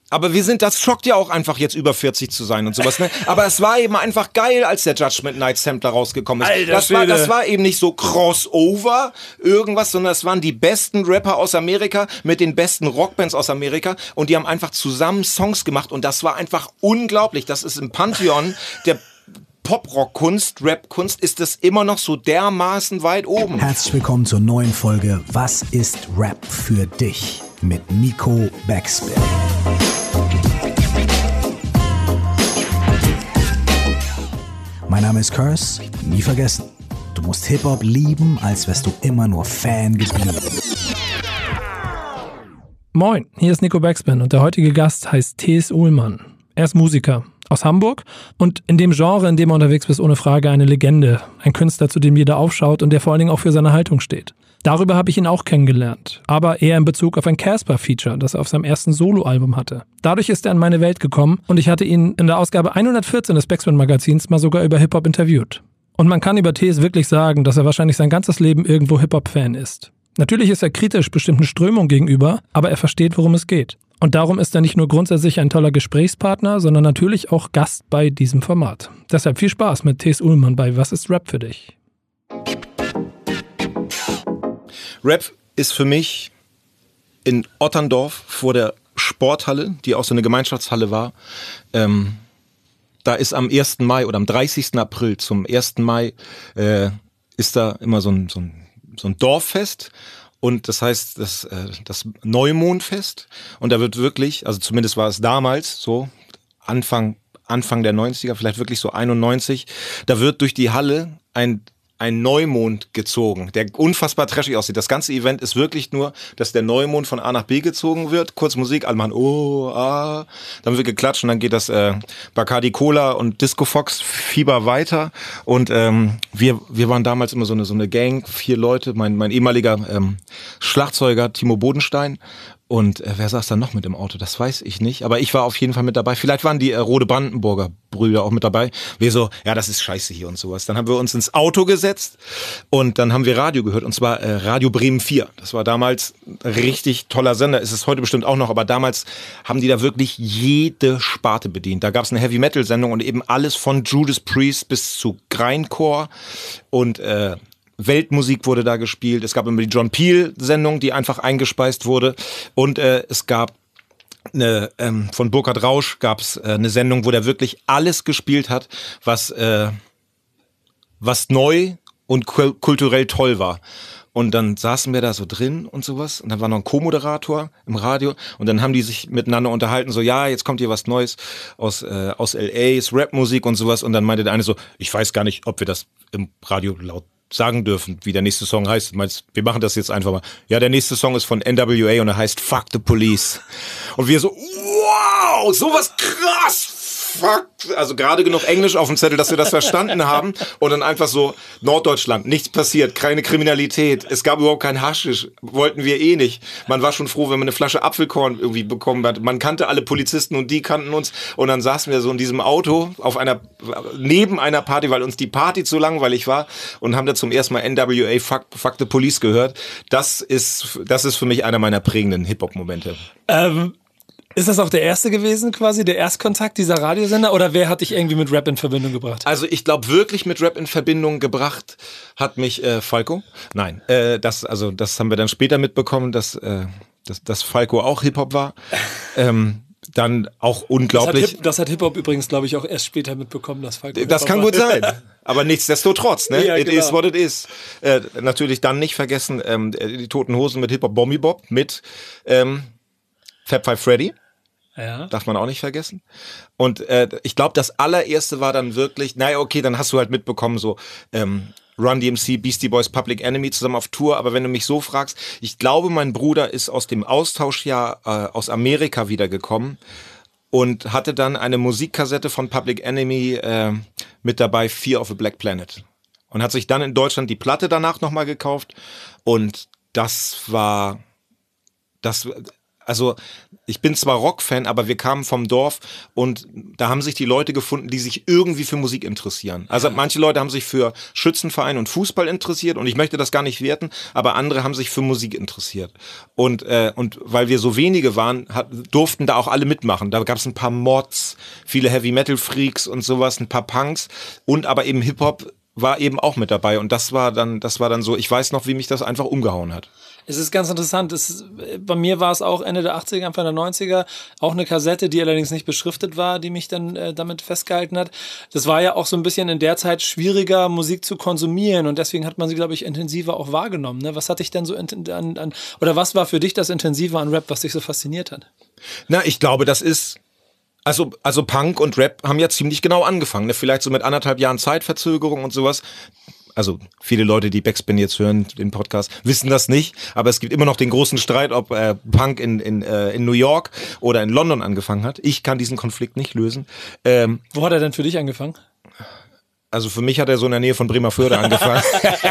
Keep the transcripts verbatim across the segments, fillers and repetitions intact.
Aber wir sind, das schockt ja auch einfach jetzt über vierzig zu sein und sowas, ne? Aber es war eben einfach geil, als der Judgment Night Sampler rausgekommen ist. Alter, das war, das war eben nicht so Crossover, irgendwas, sondern es waren die besten Rapper aus Amerika mit den besten Rockbands aus Amerika und die haben einfach zusammen Songs gemacht und das war einfach unglaublich. Das ist im Pantheon der Pop-Rock-Kunst, Rap-Kunst, ist das immer noch so dermaßen weit oben. Herzlich willkommen zur neuen Folge Was ist Rap für dich? Mit Nico Backspin. Mein Name ist Curse, nie vergessen. Du musst Hip-Hop lieben, als wärst du immer nur Fan geblieben. Moin, hier ist Nico Backspin und der heutige Gast heißt Thees Uhlmann. Er ist Musiker aus Hamburg und in dem Genre, in dem er unterwegs ist, ohne Frage eine Legende. Ein Künstler, zu dem jeder aufschaut und der vor allen Dingen auch für seine Haltung steht. Darüber habe ich ihn auch kennengelernt, aber eher in Bezug auf ein Casper-Feature, das er auf seinem ersten Soloalbum hatte. Dadurch ist er in meine Welt gekommen und ich hatte ihn in der Ausgabe hundertvierzehn des Backspin-Magazins mal sogar über Hip-Hop interviewt. Und man kann über Thees wirklich sagen, dass er wahrscheinlich sein ganzes Leben irgendwo Hip-Hop-Fan ist. Natürlich ist er kritisch bestimmten Strömungen gegenüber, aber er versteht, worum es geht. Und darum ist er nicht nur grundsätzlich ein toller Gesprächspartner, sondern natürlich auch Gast bei diesem Format. Deshalb viel Spaß mit Thees Uhlmann bei Was ist Rap für dich? Rap ist für mich in Otterndorf vor der Sporthalle, die auch so eine Gemeinschaftshalle war. Ähm, da ist am ersten Mai oder am dreißigsten April zum ersten Mai äh, ist da immer so ein, so ein, so ein Dorffest. Und das heißt, das, äh, das Neumondfest. Und da wird wirklich, also zumindest war es damals so, Anfang, Anfang der neunziger, vielleicht wirklich so einundneunzig, da wird durch die Halle ein ein Neumond gezogen, der unfassbar trashig aussieht. Das ganze Event ist wirklich nur, dass der Neumond von A nach B gezogen wird, kurz Musik, alle machen oh, ah, dann wird geklatscht und dann geht das äh, Bacardi Cola und Disco Fox Fieber weiter und ähm, wir wir waren damals immer so eine so eine Gang, vier Leute, mein mein ehemaliger ähm, Schlagzeuger Timo Bodenstein. Und äh, wer saß da noch mit im Auto? Das weiß ich nicht. Aber ich war auf jeden Fall mit dabei. Vielleicht waren die äh, Rode Brandenburger Brüder auch mit dabei. Wir so, ja, das ist scheiße hier und sowas. Dann haben wir uns ins Auto gesetzt und dann haben wir Radio gehört. Und zwar äh, Radio Bremen vier. Das war damals ein richtig toller Sender. Ist es heute bestimmt auch noch. Aber damals haben die da wirklich jede Sparte bedient. Da gab es eine Heavy-Metal-Sendung und eben alles von Judas Priest bis zu Grindcore. Und äh, Weltmusik wurde da gespielt. Es gab immer die John Peel-Sendung, die einfach eingespeist wurde. Und äh, es gab eine, ähm, von Burkhard Rausch gab es äh, eine Sendung, wo der wirklich alles gespielt hat, was, äh, was neu und kul- kulturell toll war. Und dann saßen wir da so drin und sowas. Und dann war noch ein Co-Moderator im Radio. Und dann haben die sich miteinander unterhalten, so, ja, jetzt kommt hier was Neues aus, äh, aus L A, ist Rap-Musik und sowas. Und dann meinte der eine so, ich weiß gar nicht, ob wir das im Radio laut sagen dürfen, wie der nächste Song heißt. Meinst, wir machen das jetzt einfach mal. Ja, der nächste Song ist von N W A und er heißt Fuck the Police. Und wir so, wow, sowas krass. Fuck, also gerade genug Englisch auf dem Zettel, dass wir das verstanden haben und dann einfach so Norddeutschland, nichts passiert, keine Kriminalität, es gab überhaupt kein Haschisch, wollten wir eh nicht. Man war schon froh, wenn man eine Flasche Apfelkorn irgendwie bekommen hat. Man kannte alle Polizisten und die kannten uns und dann saßen wir so in diesem Auto auf einer neben einer Party, weil uns die Party zu langweilig war und haben da zum ersten Mal N W A Fuck, Fuck the Police gehört. Das ist das ist für mich einer meiner prägenden Hip-Hop-Momente. Ähm Ist das auch der erste gewesen quasi, der Erstkontakt dieser Radiosender oder wer hat dich irgendwie mit Rap in Verbindung gebracht? Also ich glaube wirklich mit Rap in Verbindung gebracht hat mich äh, Falco. Nein, äh, das also das haben wir dann später mitbekommen, dass äh, dass, dass Falco auch Hip-Hop war. ähm, dann auch unglaublich. Das hat, Hip, das hat Hip-Hop übrigens, glaube ich, auch erst später mitbekommen, dass Falco Das Hip-Hop kann war. gut sein. Aber nichtsdestotrotz, ne? Ja, It genau. is what it is. Äh, natürlich dann nicht vergessen, ähm, die Toten Hosen mit Hip-Hop Bombi Bob mit ähm, Fab Five Freddy. Ja. Darf man auch nicht vergessen. Und äh, ich glaube, das allererste war dann wirklich, naja, okay, dann hast du halt mitbekommen, so ähm, Run D M C, Beastie Boys, Public Enemy zusammen auf Tour. Aber wenn du mich so fragst, ich glaube, mein Bruder ist aus dem Austauschjahr äh, aus Amerika wiedergekommen und hatte dann eine Musikkassette von Public Enemy äh, mit dabei, Fear of a Black Planet. Und hat sich dann in Deutschland die Platte danach nochmal gekauft. Und das war... das also ich bin zwar Rockfan, aber wir kamen vom Dorf und da haben sich die Leute gefunden, die sich irgendwie für Musik interessieren. Also manche Leute haben sich für Schützenverein und Fußball interessiert und ich möchte das gar nicht werten, aber andere haben sich für Musik interessiert. Und äh, und weil wir so wenige waren, hat, durften da auch alle mitmachen. Da gab es ein paar Mods, viele Heavy-Metal-Freaks und sowas, ein paar Punks und aber eben Hip-Hop war eben auch mit dabei und das war dann, das war dann so, ich weiß noch, wie mich das einfach umgehauen hat. Es ist ganz interessant. Es, bei mir war es auch Ende der achtziger, Anfang der neunziger auch eine Kassette, die allerdings nicht beschriftet war, die mich dann äh, damit festgehalten hat. Das war ja auch so ein bisschen in der Zeit schwieriger, Musik zu konsumieren und deswegen hat man sie, glaube ich, intensiver auch wahrgenommen. Ne? Was hat dich denn so an, an, oder was war für dich das Intensive an Rap, was dich so fasziniert hat? Na, ich glaube, das ist Also, also Punk und Rap haben ja ziemlich genau angefangen, ne? Vielleicht so mit anderthalb Jahren Zeitverzögerung und sowas. Also viele Leute, die Backspin jetzt hören, den Podcast, wissen das nicht, aber es gibt immer noch den großen Streit, ob äh, Punk in, in, äh, in New York oder in London angefangen hat. Ich kann diesen Konflikt nicht lösen. Ähm, Wo hat er denn für dich angefangen? Also für mich hat er so in der Nähe von Bremerförde angefangen.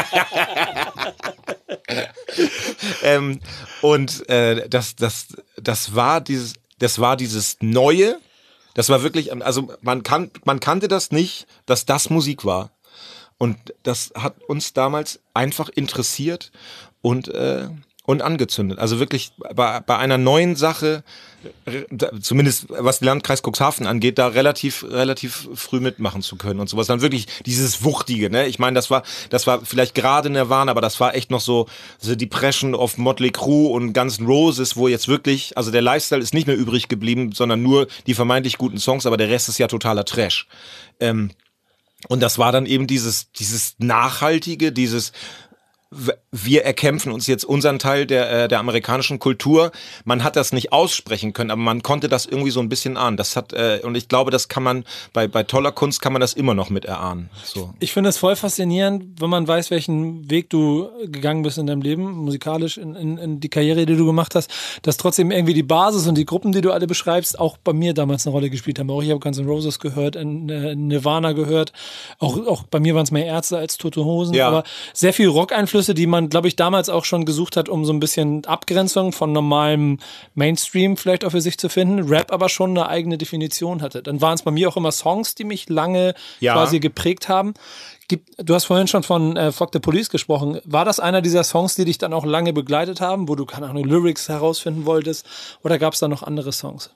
ähm, und äh, das, das, das war dieses, das war dieses Neue. Das war wirklich, also man kan- man kannte das nicht, dass das Musik war. Und das hat uns damals einfach interessiert und äh, und angezündet. Also wirklich bei, bei einer neuen Sache, zumindest was den Landkreis Cuxhaven angeht, da relativ relativ früh mitmachen zu können und sowas. Dann wirklich dieses Wuchtige, ne? Ich meine, das war das war vielleicht gerade Nirvana, aber das war echt noch so The Depression of Motley Crue und Guns N' Roses, wo jetzt wirklich, also der Lifestyle ist nicht mehr übrig geblieben, sondern nur die vermeintlich guten Songs, aber der Rest ist ja totaler Trash. Ähm, Und das war dann eben dieses, dieses Nachhaltige, dieses, wir erkämpfen uns jetzt unseren Teil der, äh, der amerikanischen Kultur. Man hat das nicht aussprechen können, aber man konnte das irgendwie so ein bisschen ahnen. Das hat, äh, und ich glaube, das kann man, bei, bei toller Kunst kann man das immer noch mit erahnen. So. Ich finde es voll faszinierend, wenn man weiß, welchen Weg du gegangen bist in deinem Leben, musikalisch, in, in, in die Karriere, die du gemacht hast, dass trotzdem irgendwie die Basis und die Gruppen, die du alle beschreibst, auch bei mir damals eine Rolle gespielt haben. Auch ich habe Guns N' Roses gehört, Nirvana gehört, auch, auch bei mir waren es mehr Ärzte als Tote Hosen, Ja. aber sehr viel Rock-Einflüsse, die man, glaube ich, damals auch schon gesucht hat, um so ein bisschen Abgrenzung von normalem Mainstream vielleicht auch für sich zu finden. Rap aber schon eine eigene Definition hatte. Dann waren es bei mir auch immer Songs, die mich lange Ja. quasi geprägt haben. Gibt, du hast vorhin schon von äh, Fuck the Police gesprochen. War das einer dieser Songs, die dich dann auch lange begleitet haben, wo du, keine Ahnung, Lyrics herausfinden wolltest? Oder gab es da noch andere Songs?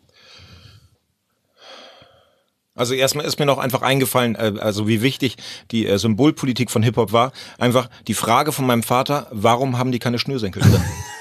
Also erstmal ist mir noch einfach eingefallen, äh, also wie wichtig die äh, Symbolpolitik von Hip-Hop war. Einfach die Frage von meinem Vater, warum haben die keine Schnürsenkel drin?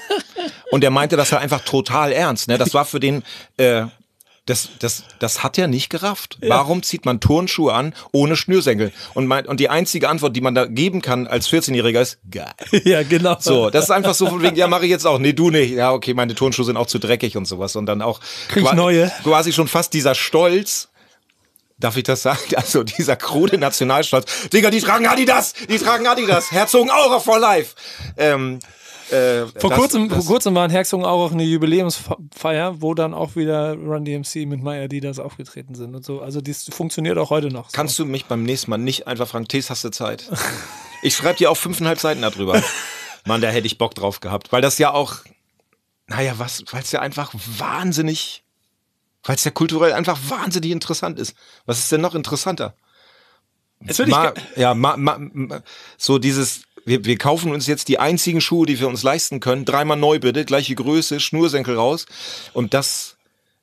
Und er meinte das ja einfach total ernst. Ne? Das war für den, äh, das, das, das hat er nicht gerafft. Ja. Warum zieht man Turnschuhe an ohne Schnürsenkel? Und, mein, und die einzige Antwort, die man da geben kann als vierzehnjähriger ist, geil. Ja, genau. So, das ist einfach so von wegen, ja, mache ich jetzt auch. Nee, du nicht. Ja, okay, meine Turnschuhe sind auch zu dreckig und sowas. Und dann auch Krieg ich neue. Quasi schon fast dieser Stolz. Darf ich das sagen? Also dieser krude Nationalstolz. Digga, die tragen Adidas! Die tragen Adidas! Herzogenaurach for life! Ähm, äh, vor, das, kurzem, das, vor kurzem war in Herzogenaurach eine Jubiläumsfeier, wo dann auch wieder Run D M C mit My Adidas aufgetreten sind und so. Also das funktioniert auch heute noch. So. Kannst du mich beim nächsten Mal nicht einfach fragen, Tees, hast du Zeit? Ich schreibe dir auch fünfeinhalb Seiten darüber. Mann, da hätte ich Bock drauf gehabt. Weil das ja auch, naja, was, weil es ja einfach wahnsinnig... Weil es ja kulturell einfach wahnsinnig interessant ist. Was ist denn noch interessanter? Jetzt will ich ma, ja, ma, ma, ma, so dieses, wir, wir kaufen uns jetzt die einzigen Schuhe, die wir uns leisten können, dreimal neu bitte, gleiche Größe, Schnürsenkel raus. Und das,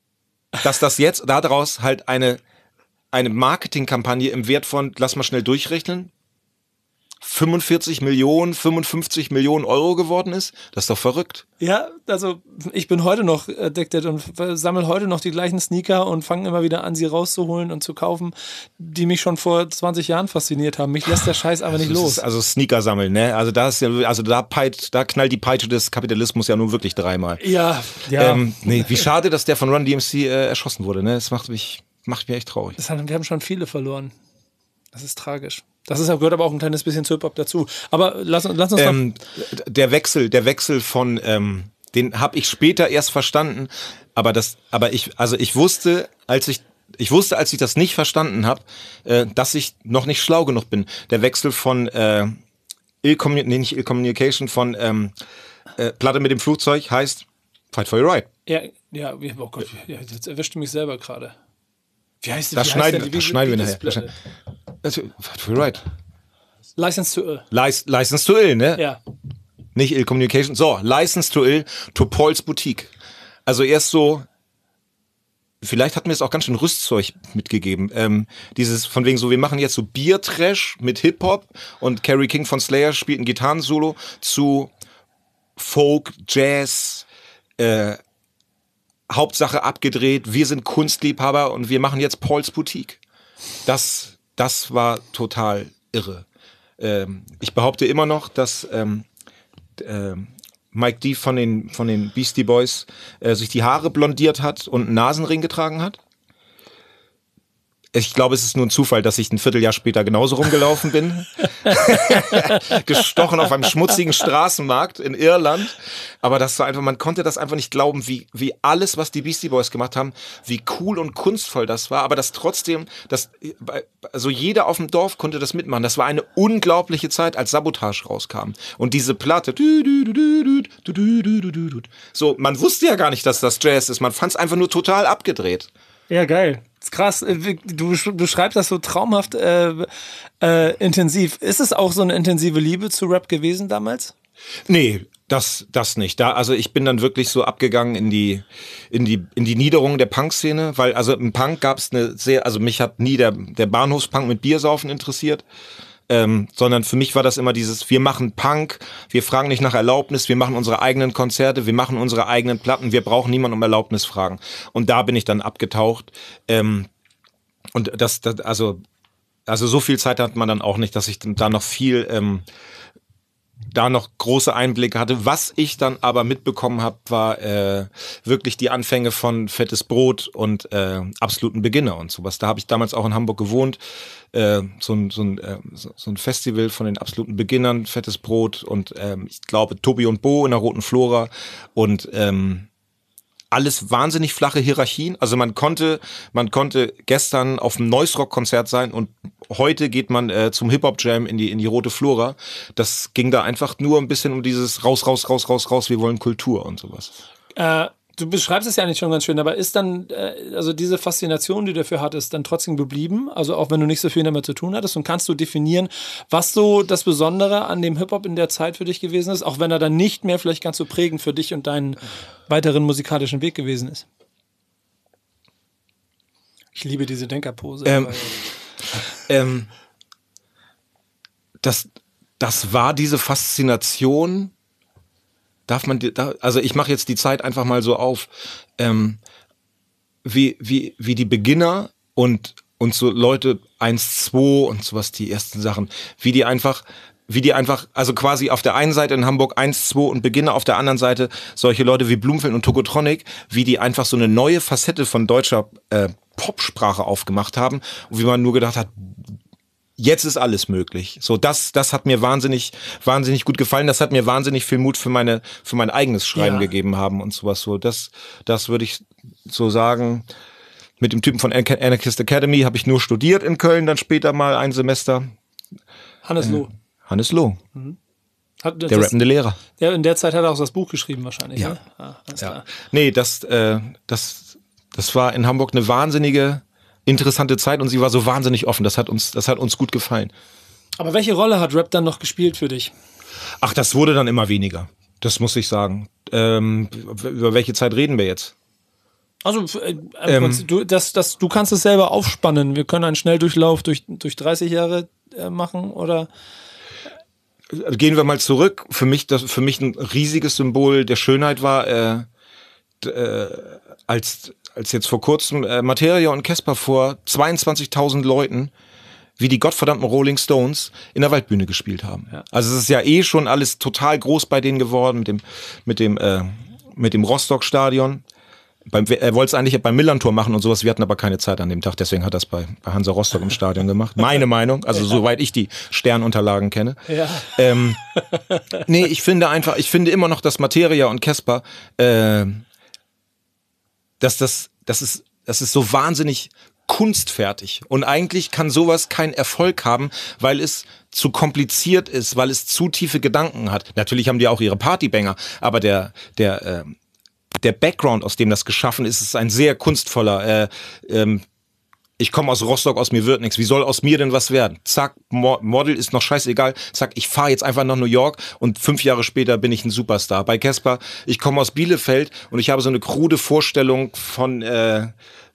dass das jetzt daraus halt eine, eine Marketingkampagne im Wert von, lass mal schnell durchrechnen, fünfundvierzig Millionen, fünfundfünfzig Millionen Euro geworden ist, das ist doch verrückt. Ja, also ich bin heute noch addicted und sammle heute noch die gleichen Sneaker und fange immer wieder an, sie rauszuholen und zu kaufen, die mich schon vor zwanzig Jahren fasziniert haben. Mich lässt der Scheiß aber nicht das los. Ist also Sneaker sammeln, ne? Also da ist ja, also da peit, da knallt die Peitsche des Kapitalismus ja nun wirklich dreimal. Ja, ja. Ähm, nee, wie schade, dass der von Run D M C äh, erschossen wurde, ne? Das macht mich, macht mich echt traurig. Das haben, wir haben schon viele verloren. Das ist tragisch. Das ist, gehört aber auch ein kleines bisschen zu Hip-Hop dazu. Aber lass, lass uns ähm, der Wechsel, der Wechsel von, ähm, den habe ich später erst verstanden. Aber das, aber ich, also ich wusste, als ich, ich wusste, als ich das nicht verstanden habe, äh, dass ich noch nicht schlau genug bin. Der Wechsel von äh, Ill Commun- nee, nicht Ill Communication, von ähm, äh, Platte mit dem Flugzeug heißt Fight for your right. Ja, ja, oh Gott, ja, jetzt erwischte mich selber gerade. Wie heißt die? Das wie schneiden, heißt wir- das schneiden wir nachher. Platte? Das- Fight for your right. License to Ill. Lic- License to Ill, ne? Ja. Nicht Ill Communication. So, License to Ill to Paul's Boutique. Also erst so, vielleicht hat mir es auch ganz schön Rüstzeug mitgegeben. Ähm, dieses von wegen so, wir machen jetzt so Bier-Trash mit Hip-Hop und Kerry King von Slayer spielt ein Gitarrensolo zu Folk, Jazz, äh, Hauptsache abgedreht, wir sind Kunstliebhaber und wir machen jetzt Paul's Boutique. Das, das war total irre. Ähm, ich behaupte immer noch, dass ähm, ähm, Mike D von den, von den Beastie Boys äh, sich die Haare blondiert hat und einen Nasenring getragen hat. Ich glaube, es ist nur ein Zufall, dass ich ein Vierteljahr später genauso rumgelaufen bin. Gestochen auf einem schmutzigen Straßenmarkt in Irland. Aber das war einfach, man konnte das einfach nicht glauben, wie, wie alles, was die Beastie Boys gemacht haben, wie cool und kunstvoll das war. Aber das trotzdem, das, also jeder auf dem Dorf konnte das mitmachen. Das war eine unglaubliche Zeit, als Sabotage rauskam. Und diese Platte, so, man wusste ja gar nicht, dass das Jazz ist. Man fand es einfach nur total abgedreht. Ja, geil. Das ist krass. Du beschreibst das so traumhaft äh, äh, intensiv. Ist es auch so eine intensive Liebe zu Rap gewesen damals? Nee, das, das nicht. Da, also ich bin dann wirklich so abgegangen in die, in die, in die Niederung der Punk-Szene, weil also im Punk gab es eine sehr, also mich hat nie der, der Bahnhofspunk mit Biersaufen interessiert. Ähm, sondern für mich war das immer dieses, wir machen Punk, wir fragen nicht nach Erlaubnis, wir machen unsere eigenen Konzerte, wir machen unsere eigenen Platten, wir brauchen niemanden um Erlaubnis fragen. Und da bin ich dann abgetaucht. Ähm, und das, das, also, also so viel Zeit hat man dann auch nicht, dass ich da noch viel, ähm, da noch große Einblicke hatte. Was ich dann aber mitbekommen habe, war äh, wirklich die Anfänge von Fettes Brot und äh, absoluten Beginner und sowas. Da habe ich damals auch in Hamburg gewohnt. Äh, so, ein, so, ein, äh, so ein Festival von den absoluten Beginnern, Fettes Brot und ähm, ich glaube Tobi und Bo in der Roten Flora und ähm, alles wahnsinnig flache Hierarchien. Also man konnte, man konnte gestern auf einem Noise-Rock-Konzert sein und heute geht man äh, zum Hip-Hop-Jam in die, in die Rote Flora. Das ging da einfach nur ein bisschen um dieses raus, raus, raus, raus, raus, wir wollen Kultur und sowas. Äh, du beschreibst es ja nicht schon ganz schön, aber ist dann, äh, also diese Faszination, die du dafür hattest, dann trotzdem geblieben? Also auch wenn du nicht so viel damit zu tun hattest, und kannst du definieren, was so das Besondere an dem Hip-Hop in der Zeit für dich gewesen ist, auch wenn er dann nicht mehr vielleicht ganz so prägend für dich und deinen weiteren musikalischen Weg gewesen ist? Ich liebe diese Denkerpose. Ähm, ähm, das, das war diese Faszination. Darf man, da, also ich mache jetzt die Zeit einfach mal so auf, ähm, wie, wie, wie die Beginner und, und so Leute eins, zwei und sowas, die ersten Sachen, wie die einfach, wie die einfach, also quasi auf der einen Seite in Hamburg eins, zwei und Beginner, auf der anderen Seite solche Leute wie Blumfeld und Tokotronic, wie die einfach so eine neue Facette von deutscher äh, Popsprache aufgemacht haben und wie man nur gedacht hat, jetzt ist alles möglich. So, das, das hat mir wahnsinnig, wahnsinnig gut gefallen. Das hat mir wahnsinnig viel Mut für meine, für mein eigenes Schreiben Ja. gegeben haben und sowas. So, das, das würde ich so sagen. Mit dem Typen von Anarchist Academy habe ich nur studiert in Köln, dann später mal ein Semester. Hannes Loh. Hannes Loh, Hat, der das, rappende Lehrer. der, in der Zeit hat er auch das Buch geschrieben wahrscheinlich. Ja. Ne? Ah, alles Ja. klar. Nee, das, äh, das, das war in Hamburg eine wahnsinnige, interessante Zeit und sie war so wahnsinnig offen. Das hat uns, das hat uns gut gefallen. Aber welche Rolle hat Rap dann noch gespielt für dich? Ach, das wurde dann immer weniger. Das muss ich sagen. Ähm, über welche Zeit reden wir jetzt? Also äh, im Ähm. Prinzip, du, das, das, du kannst es selber aufspannen. Wir können einen Schnelldurchlauf durch, durch dreißig Jahre äh, machen oder... Gehen wir mal zurück. Für mich, das, für mich ein riesiges Symbol der Schönheit war, äh, d- äh, als, als jetzt vor kurzem äh, Materia und Casper vor zweiundzwanzigtausend Leuten, wie die gottverdammten Rolling Stones in der Waldbühne gespielt haben. Ja. Also es ist ja eh schon alles total groß bei denen geworden mit dem, mit dem, äh, mit dem Rostock-Stadion. Beim, er wollte es eigentlich beim Millantor machen und sowas, wir hatten aber keine Zeit an dem Tag, deswegen hat er es bei, bei Hansa Rostock im Stadion gemacht. Meine Meinung, also soweit ich die Sternunterlagen kenne. Ja. Ähm, nee, ich finde einfach, ich finde immer noch, dass Materia und Casper, äh, dass das, das ist, das ist so wahnsinnig kunstfertig. Und eigentlich kann sowas keinen Erfolg haben, weil es zu kompliziert ist, weil es zu tiefe Gedanken hat. Natürlich haben die auch ihre Partybanger, aber der, der, äh, der Background, aus dem das geschaffen ist, ist ein sehr kunstvoller. Äh, ähm, ich komme aus Rostock, aus mir wird nichts. Wie soll aus mir denn was werden? Zack, Mo- Model ist noch scheißegal. Zack, ich fahre jetzt einfach nach New York und fünf Jahre später bin ich ein Superstar. Bei Casper, ich komme aus Bielefeld und ich habe so eine krude Vorstellung von äh,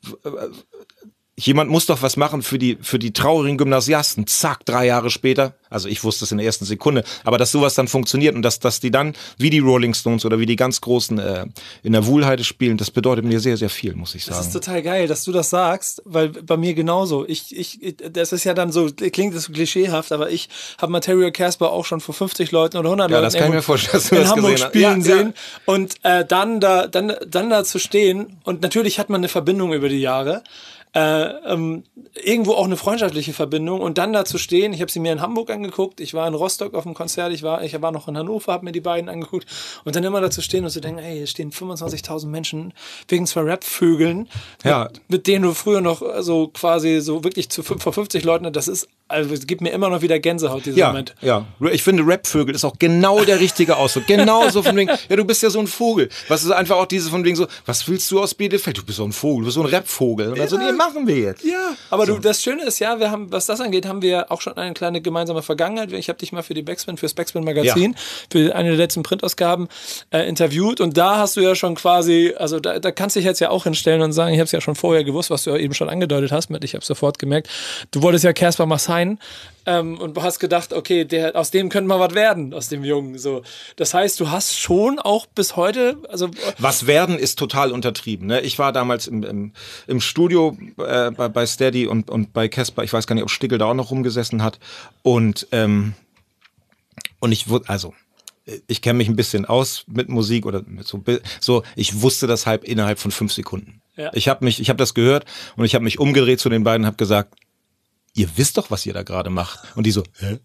jemand muss doch was machen für die für die traurigen Gymnasiasten. Zack, drei Jahre später. Also ich wusste es in der ersten Sekunde. Aber dass sowas dann funktioniert und dass, dass die dann wie die Rolling Stones oder wie die ganz Großen äh, in der Wuhlheide spielen, das bedeutet mir sehr, sehr viel, muss ich sagen. Das ist total geil, dass du das sagst, weil bei mir genauso. Ich, ich, das ist ja dann so, klingt das so klischeehaft, aber ich habe Material Casper auch schon vor fünfzig Leuten oder hundert Ja, Leuten das kann ich mir vorstellen, dass du in das Hamburg gesehen hast. spielen Ja, ja. sehen. Und äh, dann, da, dann, dann da zu stehen und natürlich hat man eine Verbindung über die Jahre. Äh, ähm, irgendwo auch eine freundschaftliche Verbindung und dann da zu stehen, ich habe sie mir in Hamburg angeguckt, ich war in Rostock auf dem Konzert, ich war, ich war noch in Hannover, habe mir die beiden angeguckt und dann immer da zu stehen und zu denken, ey, hier stehen fünfundzwanzigtausend Menschen wegen zwei Rap-Vögeln, Ja. mit, mit denen du früher noch so quasi so wirklich zu fünf, vor fünfzig Leuten, das ist, also es gibt mir immer noch wieder Gänsehaut, dieser Ja, Moment. ja. Ich finde, Rapvögel ist auch genau der richtige Ausdruck. Genauso von wegen, ja, du bist ja so ein Vogel. Was ist einfach auch dieses von wegen so, was willst du aus Bielefeld? Du bist so ein Vogel, du bist so ein Rapvogel. Und dann so, nee, machen wir jetzt. Ja, aber so. du, das Schöne ist ja, wir haben, was das angeht, haben wir auch schon eine kleine gemeinsame Vergangenheit. Ich habe dich mal für die Backspin, fürs Backspin Magazin, ja. für eine der letzten Printausgaben äh, interviewt und da hast du ja schon quasi, also da, da kannst du dich jetzt ja auch hinstellen und sagen, ich habe es ja schon vorher gewusst, was du ja eben schon angedeutet hast, mit ich habe sofort gemerkt, du wolltest ja Casper Massain ähm, und du hast gedacht, okay, der, aus dem könnte mal was werden, aus dem Jungen. So, das heißt, du hast schon auch bis heute, also was werden ist total untertrieben. Ne? Ich war damals im, im, im Studio äh, bei, bei Steady und, und bei Casper, ich weiß gar nicht, ob Stickel da auch noch rumgesessen hat. Und, ähm, und ich wurde, also, ich kenne mich ein bisschen aus mit Musik oder mit so, so ich wusste das halb innerhalb von fünf Sekunden. Ja. Ich habe mich, ich habe das gehört und ich habe mich umgedreht zu den beiden und habe gesagt, ihr wisst doch, was ihr da gerade macht. Und die so, hä?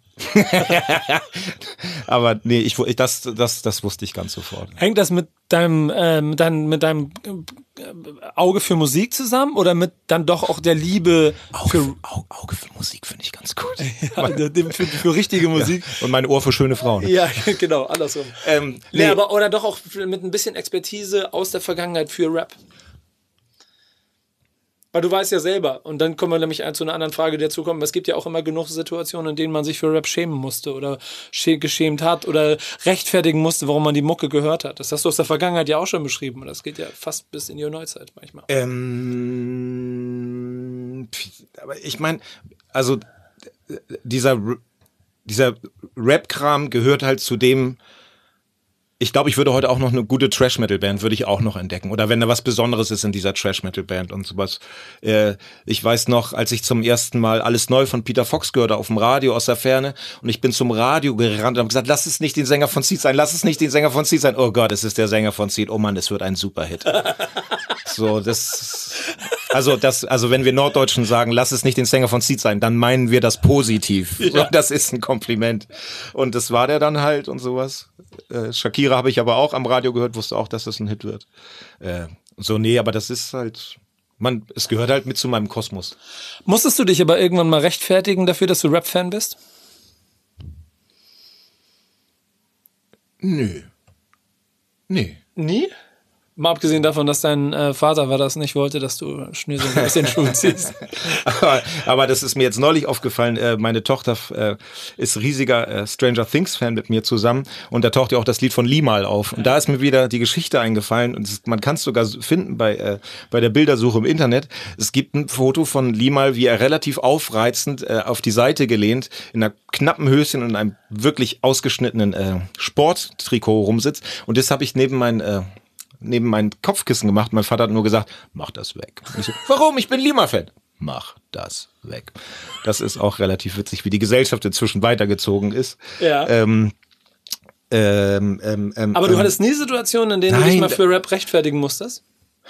Aber nee, ich, ich, das, das, das wusste ich ganz sofort. Hängt das mit deinem, äh, mit deinem, mit deinem Auge für Musik zusammen oder mit dann doch auch der Liebe Auge für für, Auge, Auge für Musik finde ich ganz gut. Ja, für, für richtige Musik. Ja. Und mein Ohr für schöne Frauen. Ja, genau, andersrum. Ähm, nee. Nee, aber, oder doch auch mit ein bisschen Expertise aus der Vergangenheit für Rap. Weil du weißt ja selber, und dann kommen wir nämlich zu einer anderen Frage, die dazu kommt, es gibt ja auch immer genug Situationen, in denen man sich für Rap schämen musste oder geschämt hat oder rechtfertigen musste, warum man die Mucke gehört hat. Das hast du aus der Vergangenheit ja auch schon beschrieben und das geht ja fast bis in die Neuzeit manchmal. Ähm, aber ich meine, also dieser, dieser Rap-Kram gehört halt zu dem. Ich glaube, ich würde heute auch noch eine gute Trash-Metal-Band, würde ich auch noch entdecken. Oder wenn da was Besonderes ist in dieser Trash-Metal-Band und sowas. Äh, ich weiß noch, als ich zum ersten Mal Alles neu von Peter Fox gehörte auf dem Radio aus der Ferne und ich bin zum Radio gerannt und habe gesagt, lass es nicht den Sänger von Seed sein, lass es nicht den Sänger von Seed sein. Oh Gott, es ist der Sänger von Seed. Oh Mann, es wird ein Superhit. So, das... Also das, also wenn wir Norddeutschen sagen, lass es nicht den Sänger von Seed sein, dann meinen wir das positiv. Ja. Das ist ein Kompliment. Und das war der dann halt und sowas. Äh, Shakira habe ich aber auch am Radio gehört, wusste auch, dass das ein Hit wird. Äh, so, nee, aber das ist halt, man, es gehört halt mit zu meinem Kosmos. Musstest du dich aber irgendwann mal rechtfertigen dafür, dass du Rap-Fan bist? Nö. Nee. Nie? Mal abgesehen davon, dass dein äh, Vater war das nicht wollte, dass du Schnürsenkel aus den Schuhen ziehst. aber, aber das ist mir jetzt neulich aufgefallen. Äh, meine Tochter äh, ist riesiger äh, Stranger Things Fan mit mir zusammen und da taucht ja auch das Lied von Limal auf. Und da ist mir wieder die Geschichte eingefallen und es, man kann es sogar finden bei äh, bei der Bildersuche im Internet. Es gibt ein Foto von Limal, wie er relativ aufreizend äh, auf die Seite gelehnt in einer knappen Höschen und einem wirklich ausgeschnittenen äh, Sporttrikot rumsitzt. Und das habe ich neben meinen äh, neben mein Kopfkissen gemacht. Mein Vater hat nur gesagt, mach das weg. Ich so, warum? Ich bin Lima-Fan. Mach das weg. Das ist auch relativ witzig, wie die Gesellschaft inzwischen weitergezogen ist. Ja. Ähm, ähm, ähm, ähm, Aber du ähm, hattest nie Situationen, in denen nein, du dich mal für Rap rechtfertigen musstest?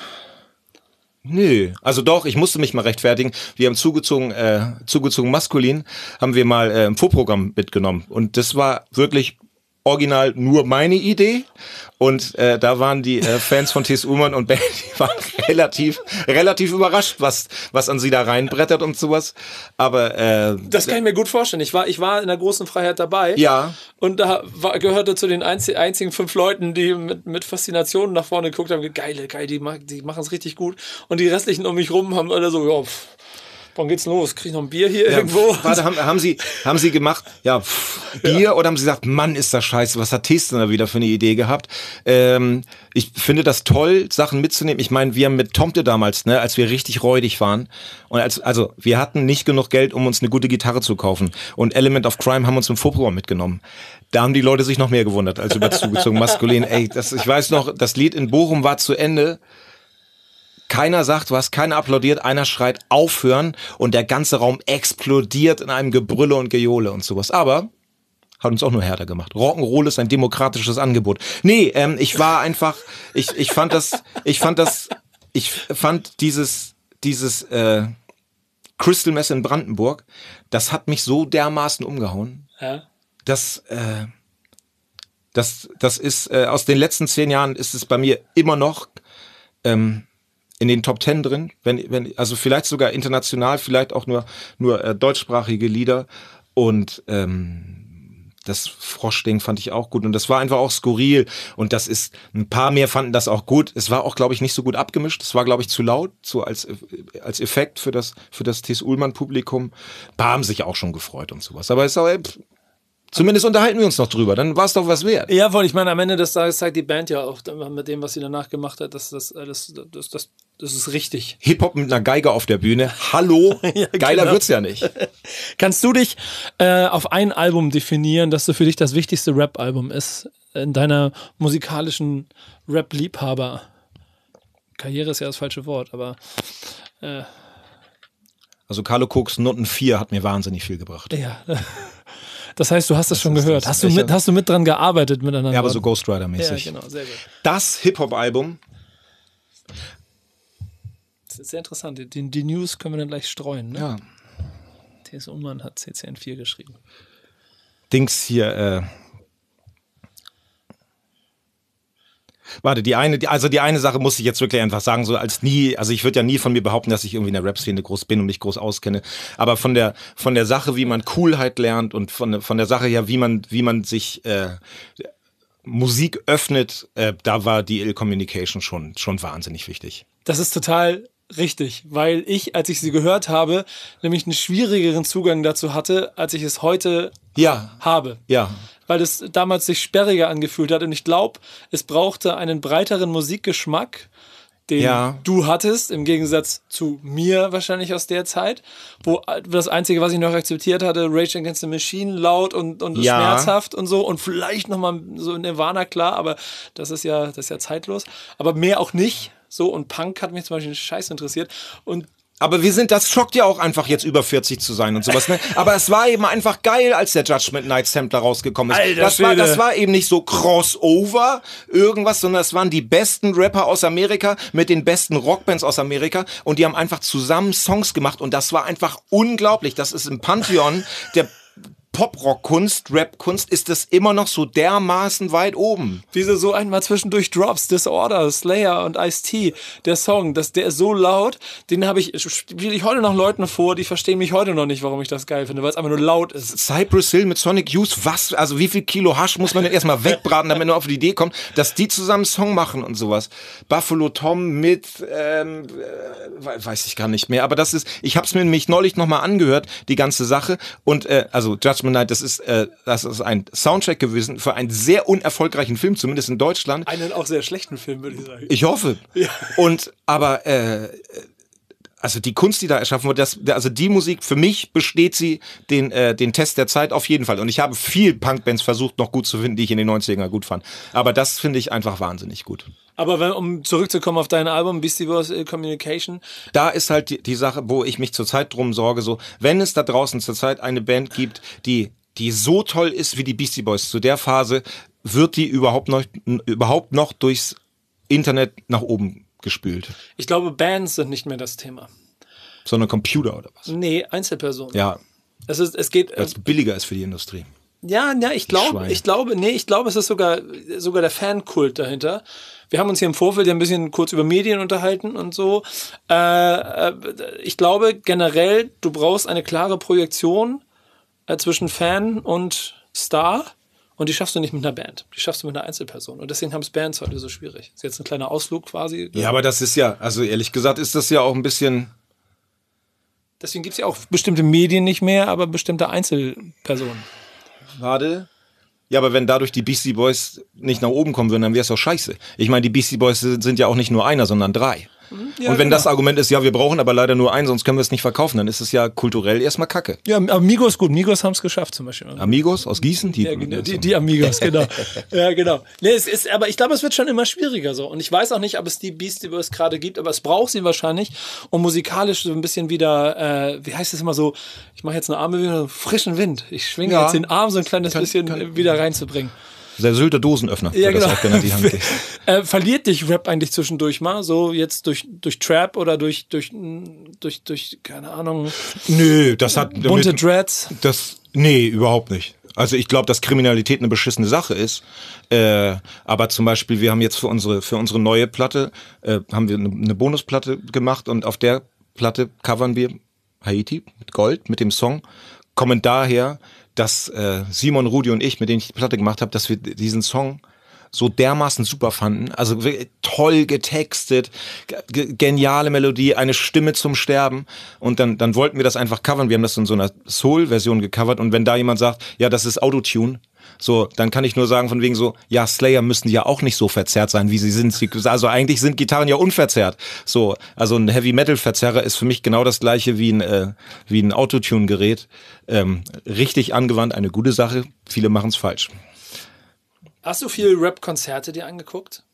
Nö, also doch, ich musste mich mal rechtfertigen. Wir haben zugezogen, äh, zugezogen maskulin, haben wir mal äh, ein Vorprogramm mitgenommen. Und das war wirklich original nur meine Idee und äh, da waren die äh, Fans von T S. Ullmann und Band, die waren relativ relativ überrascht, was was an sie da reinbrettert und sowas. Aber äh, das kann ich mir gut vorstellen. Ich war ich war in der großen Freiheit dabei. Ja. Und da war, gehörte zu den einzi- einzigen fünf Leuten, die mit mit Faszination nach vorne geguckt haben. Geile, geil, die, ma- die machen es richtig gut. Und die restlichen um mich rum haben alle so, ja, pff, wann geht's los? Krieg ich noch ein Bier hier ja, irgendwo? Warte, haben, haben sie haben sie gemacht, ja, pff, Bier ja. Oder haben sie gesagt, Mann, ist das scheiße, was hat Tees denn da wieder für eine Idee gehabt? Ähm, ich finde das toll, Sachen mitzunehmen. Ich meine, wir haben mit Tomte damals, ne, als wir richtig räudig waren und als also wir hatten nicht genug Geld, um uns eine gute Gitarre zu kaufen und Element of Crime haben uns im Februar mitgenommen. Da haben die Leute sich noch mehr gewundert als über zugezogen maskulin. Ey, das, ich weiß noch, das Lied in Bochum war zu Ende. Keiner sagt was, keiner applaudiert, einer schreit aufhören und der ganze Raum explodiert in einem Gebrülle und Gejohle und sowas. Aber hat uns auch nur härter gemacht. Rock'n'Roll ist ein demokratisches Angebot. Nee, ähm, ich war einfach, ich, ich fand das, ich fand das, ich fand dieses, dieses äh, Crystal Mess in Brandenburg, das hat mich so dermaßen umgehauen. Ja. Das, äh, das, das ist, äh, aus den letzten zehn Jahren ist es bei mir immer noch, ähm, in den Top Ten drin, wenn, wenn, also vielleicht sogar international, vielleicht auch nur, nur äh, deutschsprachige Lieder und ähm, das Froschding fand ich auch gut und das war einfach auch skurril und das ist, ein paar mehr fanden das auch gut, es war auch, glaube ich, nicht so gut abgemischt, es war, glaube ich, zu laut, so als, als Effekt für das, für das T S. Ullmann Publikum, ein paar haben sich auch schon gefreut und sowas, aber es ist auch, pff, zumindest unterhalten wir uns noch drüber, dann war es doch was wert. Ja, voll. Ich meine, am Ende des Tages zeigt die Band ja auch mit dem, was sie danach gemacht hat, dass das, das, das, das, das ist richtig. Hip-Hop mit einer Geige auf der Bühne, hallo, ja, geiler genau. wird's ja nicht. Kannst du dich äh, auf ein Album definieren, das so für dich das wichtigste Rap-Album ist, in deiner musikalischen Rap-Liebhaber? Karriere ist ja das falsche Wort, aber äh, also Carlo Cooks Noten vier hat mir wahnsinnig viel gebracht. ja. Das heißt, du hast das, das schon gehört. Das, hast, du mit, hast du mit dran gearbeitet miteinander? Ja, aber so Ghost Rider-mäßig. Ja, genau, sehr gut. Das Hip-Hop-Album. Das ist sehr interessant. Die, die News können wir dann gleich streuen. Ne? Ja. T S. Ullmann hat C C N vier geschrieben. Dings hier, äh. Warte, die eine, die, also die eine Sache muss ich jetzt wirklich einfach sagen, so als nie, also ich würde ja nie von mir behaupten, dass ich irgendwie in der Rap-Szene groß bin und mich groß auskenne, aber von der, von der Sache, wie man Coolheit lernt und von, von der Sache her, wie man, wie man sich, äh, Musik öffnet, äh, da war die Ill Communication schon, schon wahnsinnig wichtig. Das ist total richtig, weil ich, als ich sie gehört habe, nämlich einen schwierigeren Zugang dazu hatte, als ich es heute ja. habe. Ja. Weil es damals sich sperriger angefühlt hat. Und ich glaube, es brauchte einen breiteren Musikgeschmack, den ja. du hattest, im Gegensatz zu mir wahrscheinlich aus der Zeit, wo das Einzige, was ich noch akzeptiert hatte, Rage Against the Machine, laut und, und ja. schmerzhaft und so und vielleicht nochmal so Nirvana, klar, aber das ist ja, das ist ja zeitlos. Aber mehr auch nicht. So, und Punk hat mich zum Beispiel scheiß interessiert. Und aber wir sind, das schockt ja auch einfach jetzt über vierzig zu sein und sowas, ne? Aber es war eben einfach geil, als der Judgment Night Sampler rausgekommen ist. Alter, das war, das war eben nicht so Crossover, irgendwas, sondern es waren die besten Rapper aus Amerika mit den besten Rockbands aus Amerika und die haben einfach zusammen Songs gemacht und das war einfach unglaublich. Das ist im Pantheon der Pop-Rock-Kunst, Rap-Kunst, ist das immer noch so dermaßen weit oben. Wie so, so einmal zwischendurch Drops, Disorder, Slayer und Ice-T, der Song, das, der ist so laut, den habe ich, spiele ich heute noch Leuten vor, die verstehen mich heute noch nicht, warum ich das geil finde, weil es einfach nur laut ist. Cypress Hill mit Sonic Youth, was, also wie viel Kilo Hasch muss man denn erstmal wegbraten, damit man auf die Idee kommt, dass die zusammen einen Song machen und sowas. Buffalo Tom mit, ähm, äh, weiß ich gar nicht mehr, aber das ist, ich habe es mir nämlich neulich nochmal angehört, die ganze Sache und, äh, also Judgment Night, das ist, äh, das ist ein Soundtrack gewesen für einen sehr unerfolgreichen Film, zumindest in Deutschland. Einen auch sehr schlechten Film, würde ich sagen. Ich hoffe. Ja. Und, aber, äh, also die Kunst, die da erschaffen wird, das, also die Musik, für mich besteht sie den, äh, den Test der Zeit auf jeden Fall. Und ich habe viel Punkbands versucht, noch gut zu finden, die ich in den neunzigern gut fand. Aber das finde ich einfach wahnsinnig gut. Aber wenn, um zurückzukommen auf dein Album, Beastie Boys Communication. Da ist halt die, die Sache, wo ich mich zurzeit drum sorge, so, wenn es da draußen zurzeit eine Band gibt, die, die so toll ist wie die Beastie Boys zu der Phase, wird die überhaupt noch, überhaupt noch durchs Internet nach oben gespült. Ich glaube, Bands sind nicht mehr das Thema. Sondern Computer oder was? Nee, Einzelpersonen. Ja. Es ist, es geht. Weil es billiger ist für die Industrie. Ja, ja, ich glaube, ich glaube, nee, ich glaube, es ist sogar, sogar der Fankult dahinter. Wir haben uns hier im Vorfeld ja ein bisschen kurz über Medien unterhalten und so. Äh, ich glaube generell, du brauchst eine klare Projektion äh, zwischen Fan und Star. Und die schaffst du nicht mit einer Band. Die schaffst du mit einer Einzelperson. Und deswegen haben es Bands heute so schwierig. Ist jetzt ein kleiner Ausflug quasi. Ja, aber das ist ja, also ehrlich gesagt, ist das ja auch ein bisschen... Deswegen gibt es ja auch bestimmte Medien nicht mehr, aber bestimmte Einzelpersonen. Warte. Ja, aber wenn dadurch die Beastie Boys nicht nach oben kommen würden, dann wäre es doch scheiße. Ich meine, die Beastie Boys sind ja auch nicht nur einer, sondern drei. Ja, und wenn genau. das Argument ist, ja, wir brauchen aber leider nur einen, sonst können wir es nicht verkaufen, dann ist es ja kulturell erstmal Kacke. Ja, Amigos, gut, Amigos haben es geschafft zum Beispiel. Amigos aus Gießen? Die, ja, genau, die, die Amigos, genau. ja, genau. Nee, es ist, aber ich glaube, es wird schon immer schwieriger so. Und ich weiß auch nicht, ob es die Beastie Boys gerade gibt, aber es braucht sie wahrscheinlich, um musikalisch so ein bisschen wieder, äh, wie heißt es immer so, ich mache jetzt eine Armbewegung, frischen Wind. Ich schwinge ja. jetzt den Arm so ein kleines kann, bisschen kann, wieder reinzubringen. Der Sylter Dosenöffner. Ja, genau. Das auch die Hand äh, verliert dich Rap eigentlich zwischendurch mal? So jetzt durch, durch Trap oder durch, durch, durch, durch, keine Ahnung. Nö, das hat. Bunte damit, Dreads? Das, nee, überhaupt nicht. Also ich glaube, dass Kriminalität eine beschissene Sache ist. Äh, aber zum Beispiel, wir haben jetzt für unsere, für unsere neue Platte, äh, haben wir eine, eine Bonusplatte gemacht und auf der Platte covern wir Haiti mit Gold, mit dem Song. Kommen daher, dass äh, Simon, Rudi und ich, mit denen ich die Platte gemacht habe, dass wir diesen Song so dermaßen super fanden. Also toll getextet, g- geniale Melodie, eine Stimme zum Sterben. Und dann, dann wollten wir das einfach covern. Wir haben das in so einer Soul-Version gecovert. Und wenn da jemand sagt, ja, das ist Autotune, so, dann kann ich nur sagen von wegen so, ja, Slayer müssen ja auch nicht so verzerrt sein, wie sie sind. Also eigentlich sind Gitarren ja unverzerrt. So, also ein Heavy-Metal-Verzerrer ist für mich genau das gleiche wie ein, äh, wie ein Autotune-Gerät. Ähm, richtig angewandt, eine gute Sache. Viele machen es falsch. Hast du viel Rap-Konzerte dir angeguckt?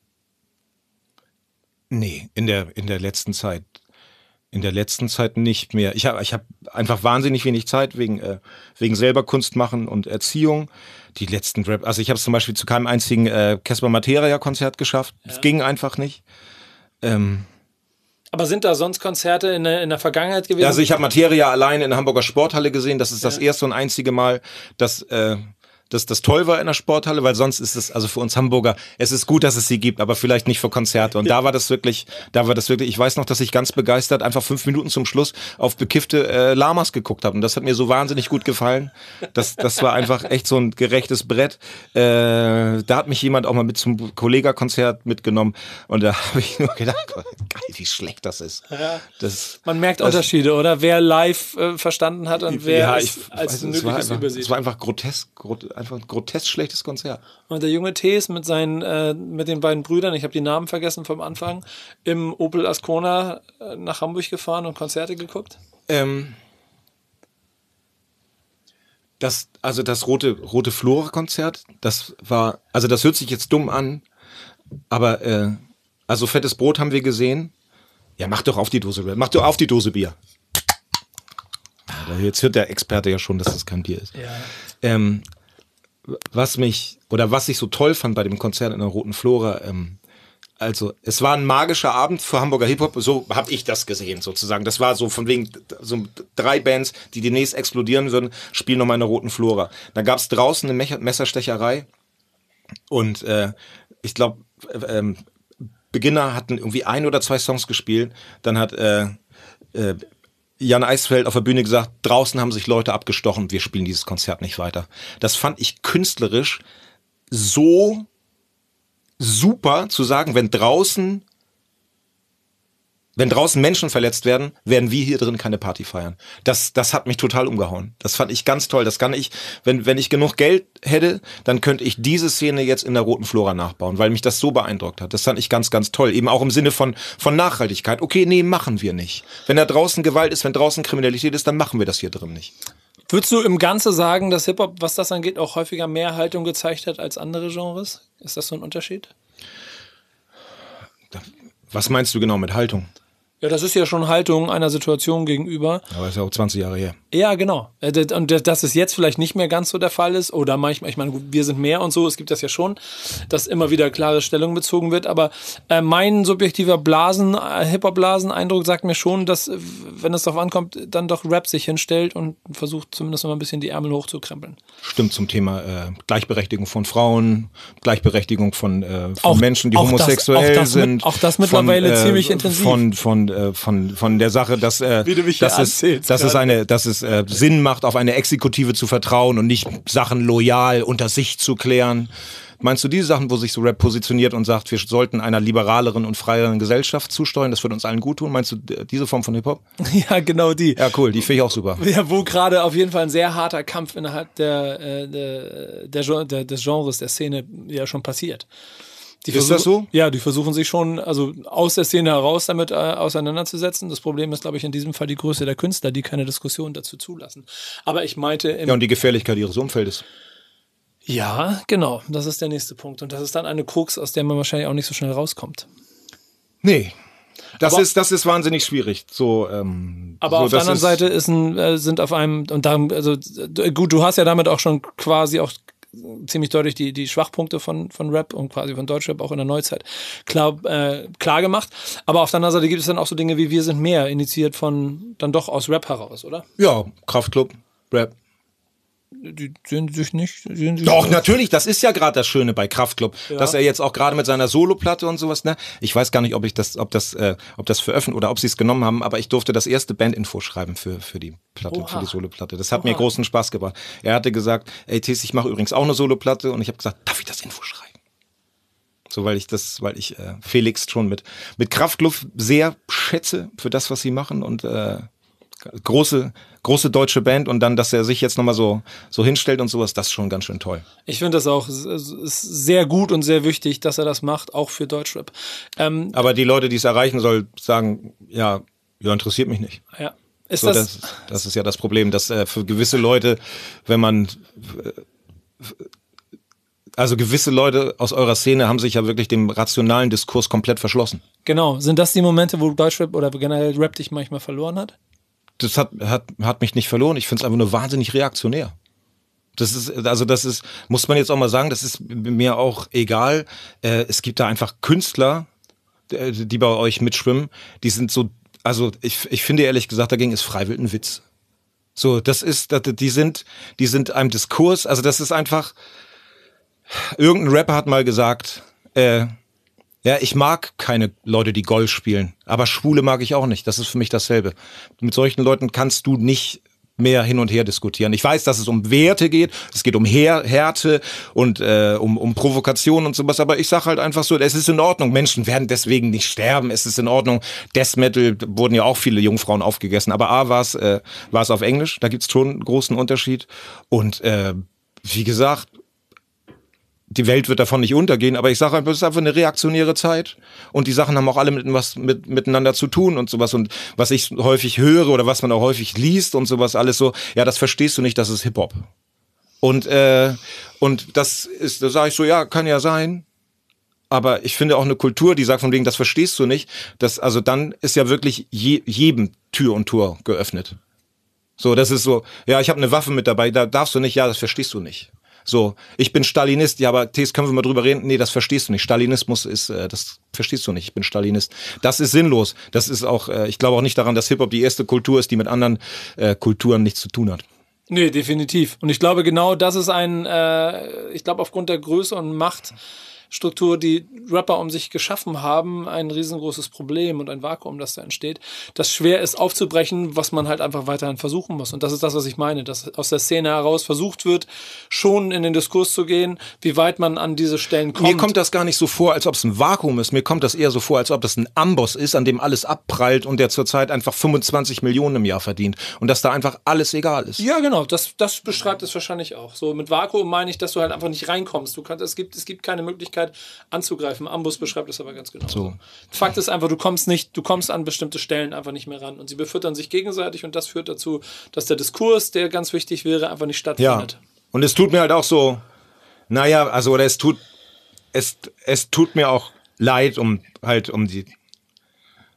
Nee, in der, in der letzten Zeit. In der letzten Zeit nicht mehr. Ich habe ich hab einfach wahnsinnig wenig Zeit wegen, äh, wegen selber Kunst machen und Erziehung. Die letzten Rap, also ich habe es zum Beispiel zu keinem einzigen äh, Casper Materia Konzert geschafft. Es ja. ging einfach nicht. Ähm, Aber sind da sonst Konzerte in der, in der Vergangenheit gewesen? Also ich habe Materia alleine in der Hamburger Sporthalle gesehen. Das ist das ja. erste und einzige Mal, dass äh, dass das toll war in der Sporthalle, weil sonst ist es, also für uns Hamburger, es ist gut, dass es sie gibt, aber vielleicht nicht für Konzerte. Und da war das wirklich, da war das wirklich, ich weiß noch, dass ich ganz begeistert einfach fünf Minuten zum Schluss auf bekiffte äh, Lamas geguckt habe. Und das hat mir so wahnsinnig gut gefallen. Das, das war einfach echt so ein gerechtes Brett. Äh, da hat mich jemand auch mal mit zum Kollega-Konzert mitgenommen. Und da habe ich nur gedacht, geil, wie schlecht das ist. Ja. Das, Man merkt das, Unterschiede, oder? Wer live äh, verstanden hat und wer ja, es ich, als weiß, Nötiges es war einfach, übersieht. Es war einfach grotesk, grotesk einfach ein grotesk schlechtes Konzert. Und der junge Thees mit seinen, äh, mit den beiden Brüdern, ich habe die Namen vergessen vom Anfang, im Opel Ascona äh, nach Hamburg gefahren und Konzerte geguckt? Ähm, das, also das rote, rote Flora-Konzert, das war, also das hört sich jetzt dumm an, aber äh, also fettes Brot haben wir gesehen. Ja, mach doch auf die Dose Bier. Mach doch auf die Dose Bier. Jetzt hört der Experte ja schon, dass das kein Bier ist. Ja. Ähm, was mich, oder was ich so toll fand bei dem Konzert in der Roten Flora, ähm, also es war ein magischer Abend für Hamburger Hip-Hop, so habe ich das gesehen sozusagen. Das war so von wegen so drei Bands, die demnächst explodieren würden, spielen nochmal in der Roten Flora. Dann gab es draußen eine Me- Messerstecherei und äh, ich glaube, ähm, Beginner hatten irgendwie ein oder zwei Songs gespielt, dann hat äh, äh, Jan Eisfeld auf der Bühne gesagt, draußen haben sich Leute abgestochen, wir spielen dieses Konzert nicht weiter. Das fand ich künstlerisch so super zu sagen, wenn draußen, wenn draußen Menschen verletzt werden, werden wir hier drin keine Party feiern. Das, das hat mich total umgehauen. Das fand ich ganz toll. Das kann ich, wenn, wenn ich genug Geld hätte, dann könnte ich diese Szene jetzt in der Roten Flora nachbauen, weil mich das so beeindruckt hat. Das fand ich ganz, ganz toll. Eben auch im Sinne von, von Nachhaltigkeit. Okay, nee, machen wir nicht. Wenn da draußen Gewalt ist, wenn draußen Kriminalität ist, dann machen wir das hier drin nicht. Würdest du im Ganze sagen, dass Hip-Hop, was das angeht, auch häufiger mehr Haltung gezeigt hat als andere Genres? Ist das so ein Unterschied? Was meinst du genau mit Haltung? Ja, das ist ja schon Haltung einer Situation gegenüber. Aber ist ja auch zwanzig Jahre her. Ja, genau. Und dass es jetzt vielleicht nicht mehr ganz so der Fall ist oder manchmal, ich meine, wir sind mehr und so, es gibt das ja schon, dass immer wieder klare Stellung bezogen wird, aber äh, mein subjektiver Blasen, äh, Hip-Hop-Blasen-Eindruck sagt mir schon, dass, wenn es darauf ankommt, dann doch Rap sich hinstellt und versucht zumindest noch mal ein bisschen die Ärmel hochzukrempeln. Stimmt, zum Thema äh, Gleichberechtigung von Frauen, Gleichberechtigung von, äh, von auch, Menschen, die auch homosexuell das, auch das sind. Mit, auch das mittlerweile von, äh, ziemlich intensiv. Von, von, äh, von, von der Sache, dass, äh, Wie du mich dass, hier es, erzählst dass, es gerade. eine, dass es äh, Sinn macht, auf eine Exekutive zu vertrauen und nicht Sachen loyal unter sich zu klären. Meinst du diese Sachen, wo sich so Rap positioniert und sagt, wir sollten einer liberaleren und freieren Gesellschaft zusteuern, das würde uns allen gut tun? Meinst du diese Form von Hip-Hop? Ja, genau die. Ja, cool, die finde ich auch super. Ja, wo gerade auf jeden Fall ein sehr harter Kampf innerhalb der, äh, der, der, der, des Genres, der Szene ja schon passiert. Die ist das so? Ja, die versuchen sich schon, also aus der Szene heraus damit äh, auseinanderzusetzen. Das Problem ist, glaube ich, in diesem Fall die Größe der Künstler, die keine Diskussion dazu zulassen. Aber ich meinte... Im ja, und die Gefährlichkeit ihres Umfeldes. Ja, genau. Das ist der nächste Punkt. Und das ist dann eine Krux, aus der man wahrscheinlich auch nicht so schnell rauskommt. Nee. Das aber, ist, das ist wahnsinnig schwierig. So, ähm, aber so, auf der anderen ist, Seite ist ein, äh, sind auf einem, und da, also gut, du hast ja damit auch schon quasi auch ziemlich deutlich die, die Schwachpunkte von, von Rap und quasi von Deutschrap auch in der Neuzeit klar, äh, klar gemacht. Aber auf der anderen Seite gibt es dann auch so Dinge wie Wir sind mehr, initiiert von dann doch aus Rap heraus, oder? Ja, Kraftklub, Rap. Die sehen sich nicht. Sehen sich Doch, nicht. natürlich, das ist ja gerade das Schöne bei Kraftklub, Ja. dass er jetzt auch gerade mit seiner Soloplatte und sowas, ne? Ich weiß gar nicht, ob ich das, ob das, äh, ob das veröffentlicht oder ob sie es genommen haben, aber ich durfte das erste Bandinfo schreiben für für die Platte, Oha. für die Soloplatte. Das hat Oha. mir großen Spaß gebracht. Er hatte gesagt, ey Thies, ich mache übrigens auch eine Soloplatte und ich habe gesagt, darf ich das Info schreiben? So, weil ich das, weil ich äh, Felix schon mit mit Kraftklub sehr schätze für das, was sie machen und äh, große große deutsche Band und dann, dass er sich jetzt nochmal so so hinstellt und sowas, das ist schon ganz schön toll. Ich finde das auch es ist sehr gut und sehr wichtig, dass er das macht, auch für Deutschrap. Ähm, Aber die Leute, die es erreichen soll, sagen, ja, ja, interessiert mich nicht. ja. Ist So, das, das, das ist ja das Problem, dass äh, für gewisse Leute, wenn man äh, also gewisse Leute aus eurer Szene haben sich ja wirklich dem rationalen Diskurs komplett verschlossen. genau, sind das die Momente, wo Deutschrap oder generell Rap dich manchmal verloren hat? Das hat, hat, hat mich nicht verloren. Ich finde es einfach nur wahnsinnig reaktionär. Das ist, also das ist, muss man jetzt auch mal sagen, das ist mir auch egal. Äh, es gibt da einfach Künstler, äh, die bei euch mitschwimmen, die sind so, also ich, ich finde ehrlich gesagt, dagegen ist Freiwild ein Witz. So, das ist, das, die sind, die sind einem Diskurs, also das ist einfach, irgendein Rapper hat mal gesagt, äh, ja, ich mag keine Leute, die Golf spielen, aber Schwule mag ich auch nicht. Das ist für mich dasselbe. Mit solchen Leuten kannst du nicht mehr hin und her diskutieren. Ich weiß, dass es um Werte geht, es geht um Her- Härte und äh, um, um Provokation und sowas, aber ich sage halt einfach so, es ist in Ordnung. Menschen werden deswegen nicht sterben, es ist in Ordnung. Death Metal wurden ja auch viele Jungfrauen aufgegessen, aber A war es äh, war es auf Englisch, da gibt's schon einen großen Unterschied. Und äh, wie gesagt, die Welt wird davon nicht untergehen, aber ich sage einfach, es ist einfach eine reaktionäre Zeit und die Sachen haben auch alle mit was mit, miteinander zu tun und sowas und was ich häufig höre oder was man auch häufig liest und sowas alles so, ja, das verstehst du nicht, das ist Hip-Hop. Und äh, und das ist, da sage ich so, ja, kann ja sein, aber ich finde auch eine Kultur, die sagt von wegen, das verstehst du nicht, das, also dann ist ja wirklich je, jedem Tür und Tor geöffnet. So, das ist so, ja, ich habe eine Waffe mit dabei, da darfst du nicht, ja, das verstehst du nicht. So, ich bin Stalinist, ja, aber Thes, können wir mal drüber reden? Nee, das verstehst du nicht. Stalinismus ist, äh, das verstehst du nicht. Ich bin Stalinist. Das ist sinnlos. Das ist auch, äh, ich glaube auch nicht daran, dass Hip-Hop die erste Kultur ist, die mit anderen äh, Kulturen nichts zu tun hat. Nee, definitiv. Und ich glaube, genau das ist ein, äh, ich glaube, aufgrund der Größe und Machtstruktur, die Rapper um sich geschaffen haben, ein riesengroßes Problem und ein Vakuum, das da entsteht, das schwer ist aufzubrechen, was man halt einfach weiterhin versuchen muss. Und das ist das, was ich meine, dass aus der Szene heraus versucht wird, schon in den Diskurs zu gehen, wie weit man an diese Stellen kommt. Mir kommt das gar nicht so vor, als ob es ein Vakuum ist. Mir kommt das eher so vor, als ob das ein Amboss ist, an dem alles abprallt und der zurzeit einfach fünfundzwanzig Millionen im Jahr verdient. Und dass da einfach alles egal ist. Ja, genau, das, das beschreibt es wahrscheinlich auch. So mit Vakuum meine ich, dass du halt einfach nicht reinkommst. Du kannst, es gibt, es gibt keine Möglichkeit anzugreifen. Ambus beschreibt es aber ganz genau. So. Fakt ist einfach, du kommst nicht, du kommst an bestimmte Stellen einfach nicht mehr ran. Und sie befüttern sich gegenseitig und das führt dazu, dass der Diskurs, der ganz wichtig wäre, einfach nicht stattfindet. Ja. Und es tut mir halt auch so, naja, also oder es tut, es, es tut mir auch leid um halt um die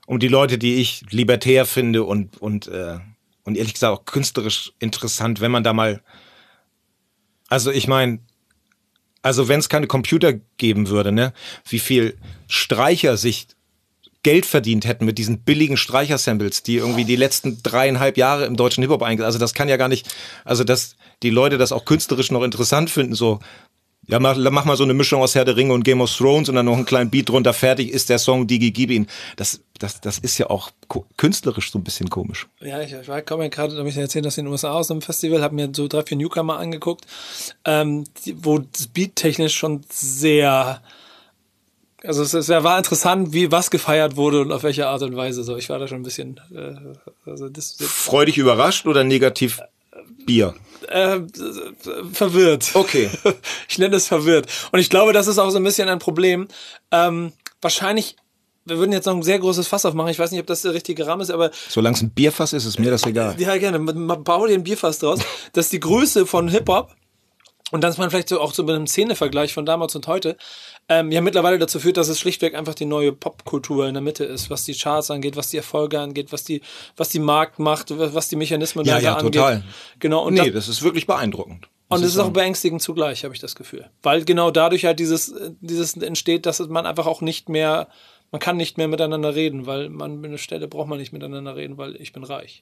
um die Leute, die ich libertär finde und, und, äh, und ehrlich gesagt auch künstlerisch interessant, wenn man da mal, also ich meine, also wenn es keine Computer geben würde, ne, wie viel Streicher sich Geld verdient hätten mit diesen billigen Streicher-Samples, die irgendwie die letzten dreieinhalb Jahre im deutschen Hip-Hop eingesetzt. Also das kann ja gar nicht, also dass die Leute das auch künstlerisch noch interessant finden, so, ja, mach, mach mal so eine Mischung aus Herr der Ringe und Game of Thrones und dann noch einen kleinen Beat drunter, fertig ist der Song, Digi gib ihn. Das, das, das ist ja auch ko- künstlerisch so ein bisschen komisch. Ja, ich, ich war komme ja gerade, habe ich erzählt, dass ich in den U S A aus einem Festival, habe mir so drei, vier Newcomer angeguckt, ähm, die, wo das Beat technisch schon sehr, also es, es war interessant, wie was gefeiert wurde und auf welche Art und Weise. So, ich war da schon ein bisschen äh, also das, das Freudig überrascht oder negativ Bier? Äh, verwirrt. Okay. Ich nenne es verwirrt. Und ich glaube, das ist auch so ein bisschen ein Problem. Ähm, wahrscheinlich, wir würden jetzt noch ein sehr großes Fass aufmachen. Ich weiß nicht, ob das der richtige Rahmen ist, aber Solange es ein Bierfass ist, ist mir das egal. ja, gerne. Man bau dir ein Bierfass draus. Dass die Größe von Hip-Hop und dass man vielleicht so auch so mit einem Szenevergleich von damals und heute ähm, ja mittlerweile dazu führt, dass es schlichtweg einfach die neue Popkultur in der Mitte ist, was die Charts angeht, was die Erfolge angeht, was die was die Markt macht, was die Mechanismen Ja, dahinter ja, angeht. total. Genau. Und nee, das, das ist wirklich beeindruckend. und es ist auch sagen. beängstigend zugleich, habe ich das Gefühl. Weil genau dadurch halt dieses, dieses entsteht, dass man einfach auch nicht mehr, man kann nicht mehr miteinander reden, weil man an einer Stelle braucht man nicht miteinander reden, weil ich bin reich.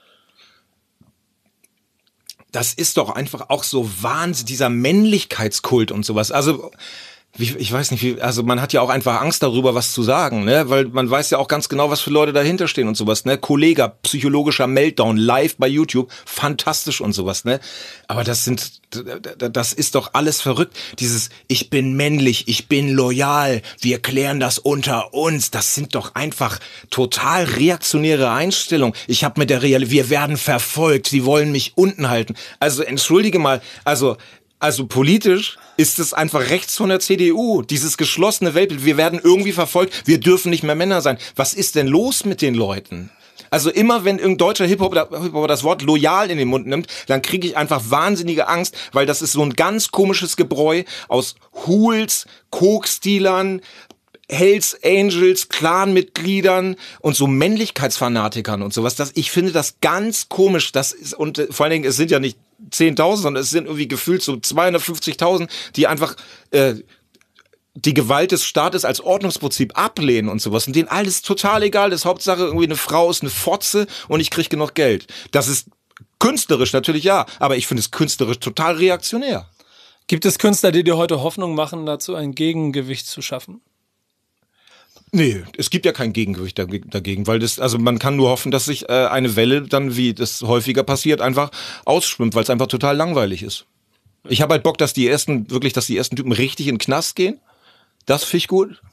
Das ist doch einfach auch so Wahnsinn, dieser Männlichkeitskult und sowas. Also, wie, ich weiß nicht, wie, also man hat ja auch einfach Angst darüber, was zu sagen, ne? Weil man weiß ja auch ganz genau, was für Leute dahinter stehen und sowas, ne? Kollega, psychologischer Meltdown, live bei YouTube, fantastisch und sowas, ne? Aber das sind, das ist doch alles verrückt. Dieses, ich bin männlich, ich bin loyal, wir klären das unter uns, das sind doch einfach total reaktionäre Einstellungen. Ich habe mit der Real, wir werden verfolgt, sie wollen mich unten halten. Also entschuldige mal, also Also politisch ist es einfach rechts von der C D U, dieses geschlossene Weltbild. Wir werden irgendwie verfolgt, wir dürfen nicht mehr Männer sein. Was ist denn los mit den Leuten? Also immer, wenn irgendein deutscher Hip-Hop das Wort loyal in den Mund nimmt, dann kriege ich einfach wahnsinnige Angst, weil das ist so ein ganz komisches Gebräu aus Hools, Coke-Stealern, Hells Angels, Clan-Mitgliedern und so Männlichkeitsfanatikern und sowas. Das, ich finde das ganz komisch. Das ist, und äh, vor allen Dingen, es sind ja nicht zehntausend, sondern es sind irgendwie gefühlt so zweihundertfünfzigtausend, die einfach äh, die Gewalt des Staates als Ordnungsprinzip ablehnen und sowas. Und denen alles total egal ist. Hauptsache irgendwie eine Frau ist eine Fotze und ich krieg genug Geld. Das ist künstlerisch natürlich ja, aber ich finde es künstlerisch total reaktionär. Gibt es Künstler, die dir heute Hoffnung machen, dazu ein Gegengewicht zu schaffen? Nee, es gibt ja kein Gegengewicht dagegen, weil das, also man kann nur hoffen, dass sich äh, eine Welle dann, wie das häufiger passiert, einfach ausschwimmt, weil es einfach total langweilig ist. Ich habe halt Bock, dass die ersten, wirklich, dass die ersten Typen richtig in den Knast gehen. Das finde ich gut.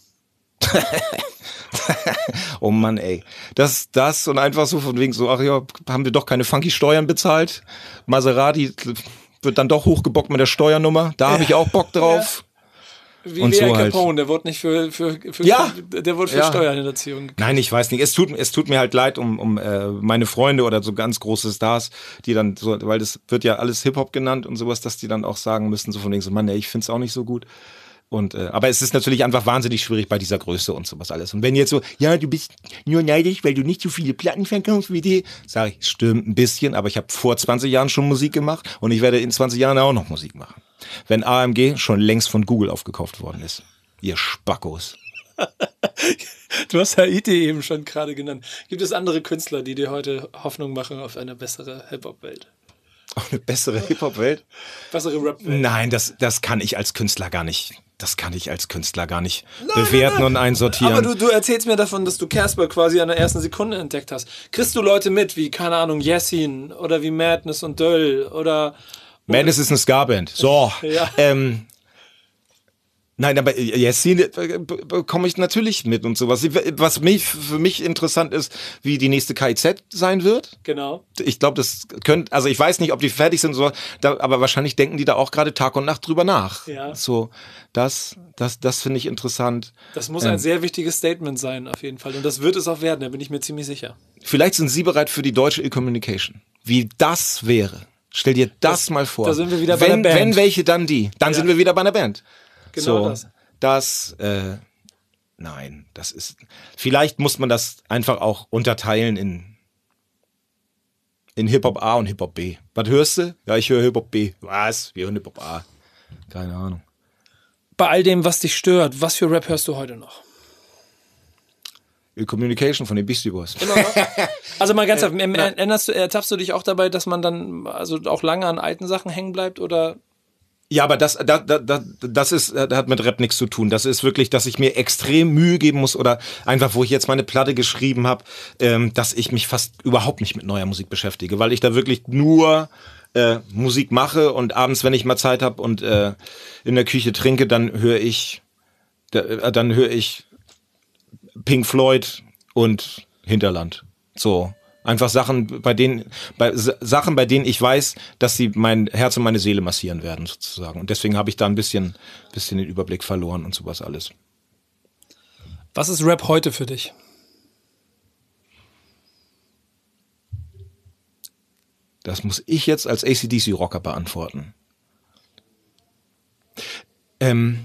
Oh Mann, ey. Das, das und einfach so von wegen so, ach ja, haben wir doch keine funky Steuern bezahlt. Maserati wird dann doch hochgebockt mit der Steuernummer. Da habe ich auch Bock drauf. Ja. Wie und Lea so halt. Capone, der wurde nicht für, für, für, Ja. der wurde für Ja. Steuerhinterziehung gekriegt. Nein, ich weiß nicht. Es tut, es tut mir halt leid um, um äh, meine Freunde oder so ganz große Stars, die dann so, weil das wird ja alles Hip-Hop genannt und sowas, dass die dann auch sagen müssen, so von wegen so, Mann, ey, ich find's auch nicht so gut. Und, äh, aber es ist natürlich einfach wahnsinnig schwierig bei dieser Größe und sowas alles. Und wenn jetzt so, ja, du bist nur neidisch, weil du nicht so viele Platten verkaufst wie die, sage ich, stimmt ein bisschen, aber ich habe vor zwanzig Jahren schon Musik gemacht und ich werde in zwanzig Jahren auch noch Musik machen. Wenn A M G schon längst von Google aufgekauft worden ist. Ihr Spackos. Du hast Haiti eben schon gerade genannt. Gibt es andere Künstler, die dir heute Hoffnung machen auf eine bessere Hip-Hop-Welt? Auf eine bessere Hip-Hop-Welt? Bessere Rap-Welt? Nein, das, das kann ich als Künstler gar nicht. Das kann ich als Künstler gar nicht nein, bewerten nein, nein. und einsortieren. Aber du, du erzählst mir davon, dass du Casper quasi an der ersten Sekunde entdeckt hast. Kriegst du Leute mit, wie, keine Ahnung, Yassin oder wie Madness und Döll oder... Madness ist eine Ska-Band. So, ja. ähm... Nein, aber Yassin bekomme ich natürlich mit und sowas. Was mich, für mich interessant ist, wie die nächste K I Z sein wird. Genau. Ich glaube, das könnte, also ich weiß nicht, ob die fertig sind, so, da, aber wahrscheinlich denken die da auch gerade Tag und Nacht drüber nach. Ja. So, das, das, das finde ich interessant. Das muss ähm, ein sehr wichtiges Statement sein, auf jeden Fall. Und das wird es auch werden, da bin ich mir ziemlich sicher. Vielleicht sind Sie bereit für die deutsche E-Communication. Wie das wäre. Stell dir das, das mal vor. Da sind wir wieder bei wenn, der Band. Wenn welche, dann die. Dann ja. sind wir wieder bei einer Band. Genau so, das. Das, äh, nein, das ist, vielleicht muss man das einfach auch unterteilen in, in Hip-Hop A und Hip-Hop B. Was hörst du? Ja, ich höre Hip-Hop B. Was? Wir hören Hip-Hop A. Keine Ahnung. Bei all dem, was dich stört, was für Rap hörst du heute noch? Communication von den Beastie Boys. Immer noch? Also mal ganz, äh, erinnerst du, ertappst du dich auch dabei, dass man dann also auch lange an alten Sachen hängen bleibt oder? Ja, aber das, da, da, da, das ist, das hat mit Rap nichts zu tun. Das ist wirklich, dass ich mir extrem Mühe geben muss oder einfach, wo ich jetzt meine Platte geschrieben habe, ähm, dass ich mich fast überhaupt nicht mit neuer Musik beschäftige, weil ich da wirklich nur äh, Musik mache und abends, wenn ich mal Zeit habe und äh, in der Küche trinke, dann höre ich, da, dann höre ich Pink Floyd und Hinterland. So. Einfach Sachen, bei denen, bei Sachen, bei denen ich weiß, dass sie mein Herz und meine Seele massieren werden, sozusagen. Und deswegen habe ich da ein bisschen, bisschen den Überblick verloren und sowas alles. Was ist Rap heute für dich? Das muss ich jetzt als A C D C-Rocker beantworten. Ähm,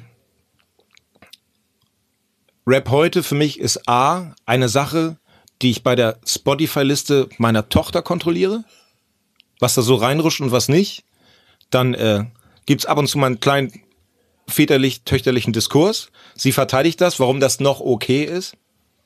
Rap heute für mich ist A, eine Sache, die ich bei der Spotify-Liste meiner Tochter kontrolliere, was da so reinrutscht und was nicht. Dann äh, gibt's ab und zu mal einen kleinen väterlich-töchterlichen Diskurs. Sie verteidigt das, warum das noch okay ist.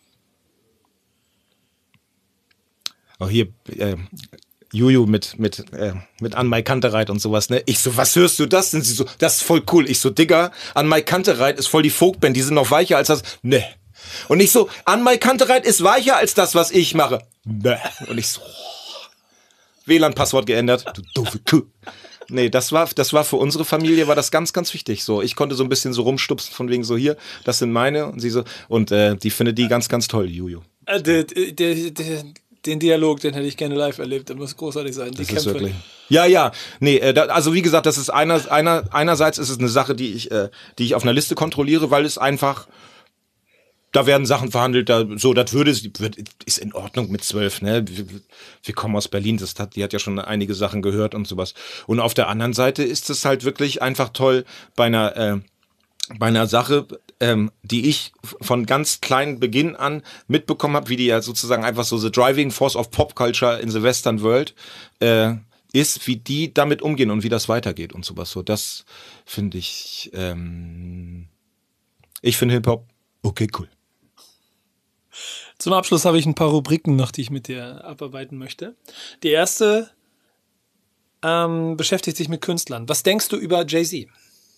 Oh, hier, äh, Juju mit mit äh, mit An Mai Kantereit und sowas, ne? Ich so, was hörst du das? Und sie so, das ist voll cool. Ich so, Digga, An Mai Kantereit ist voll die Folkband, die sind noch weicher als das. Ne. Und ich so, An Mai Kantereit ist weicher als das, was ich mache. Ne. Und ich so, oh. W L A N-Passwort geändert. Du doofe Kuh. Nee, das war das war für unsere Familie war das ganz ganz wichtig. So, ich konnte so ein bisschen so rumstupsen von wegen so hier, das sind meine und sie so und äh, die findet die ganz ganz toll, Juju. Äh, der, der, der Den Dialog, den hätte ich gerne live erlebt. Der muss großartig sein. Die das Kämpfe. Ist wirklich. Ja, ja. Nee, äh, da, also wie gesagt, das ist einer, einer, einerseits ist es eine Sache, die ich, äh, die ich auf einer Liste kontrolliere, weil es einfach, da werden Sachen verhandelt, da, so, das würde, wird, ist in Ordnung mit zwölf, ne? Wir, wir kommen aus Berlin, das hat, die hat ja schon einige Sachen gehört und sowas. Und auf der anderen Seite ist es halt wirklich einfach toll bei einer, äh, bei einer Sache, ähm, die ich von ganz kleinen Beginn an mitbekommen habe, wie die ja sozusagen einfach so the driving force of Pop Culture in the Western World äh, ist, wie die damit umgehen und wie das weitergeht und sowas. So, das finde ich, ähm, ich finde Hip-Hop okay, cool. Zum Abschluss habe ich ein paar Rubriken noch, die ich mit dir abarbeiten möchte. Die erste ähm, beschäftigt sich mit Künstlern. Was denkst du über Jay-Z?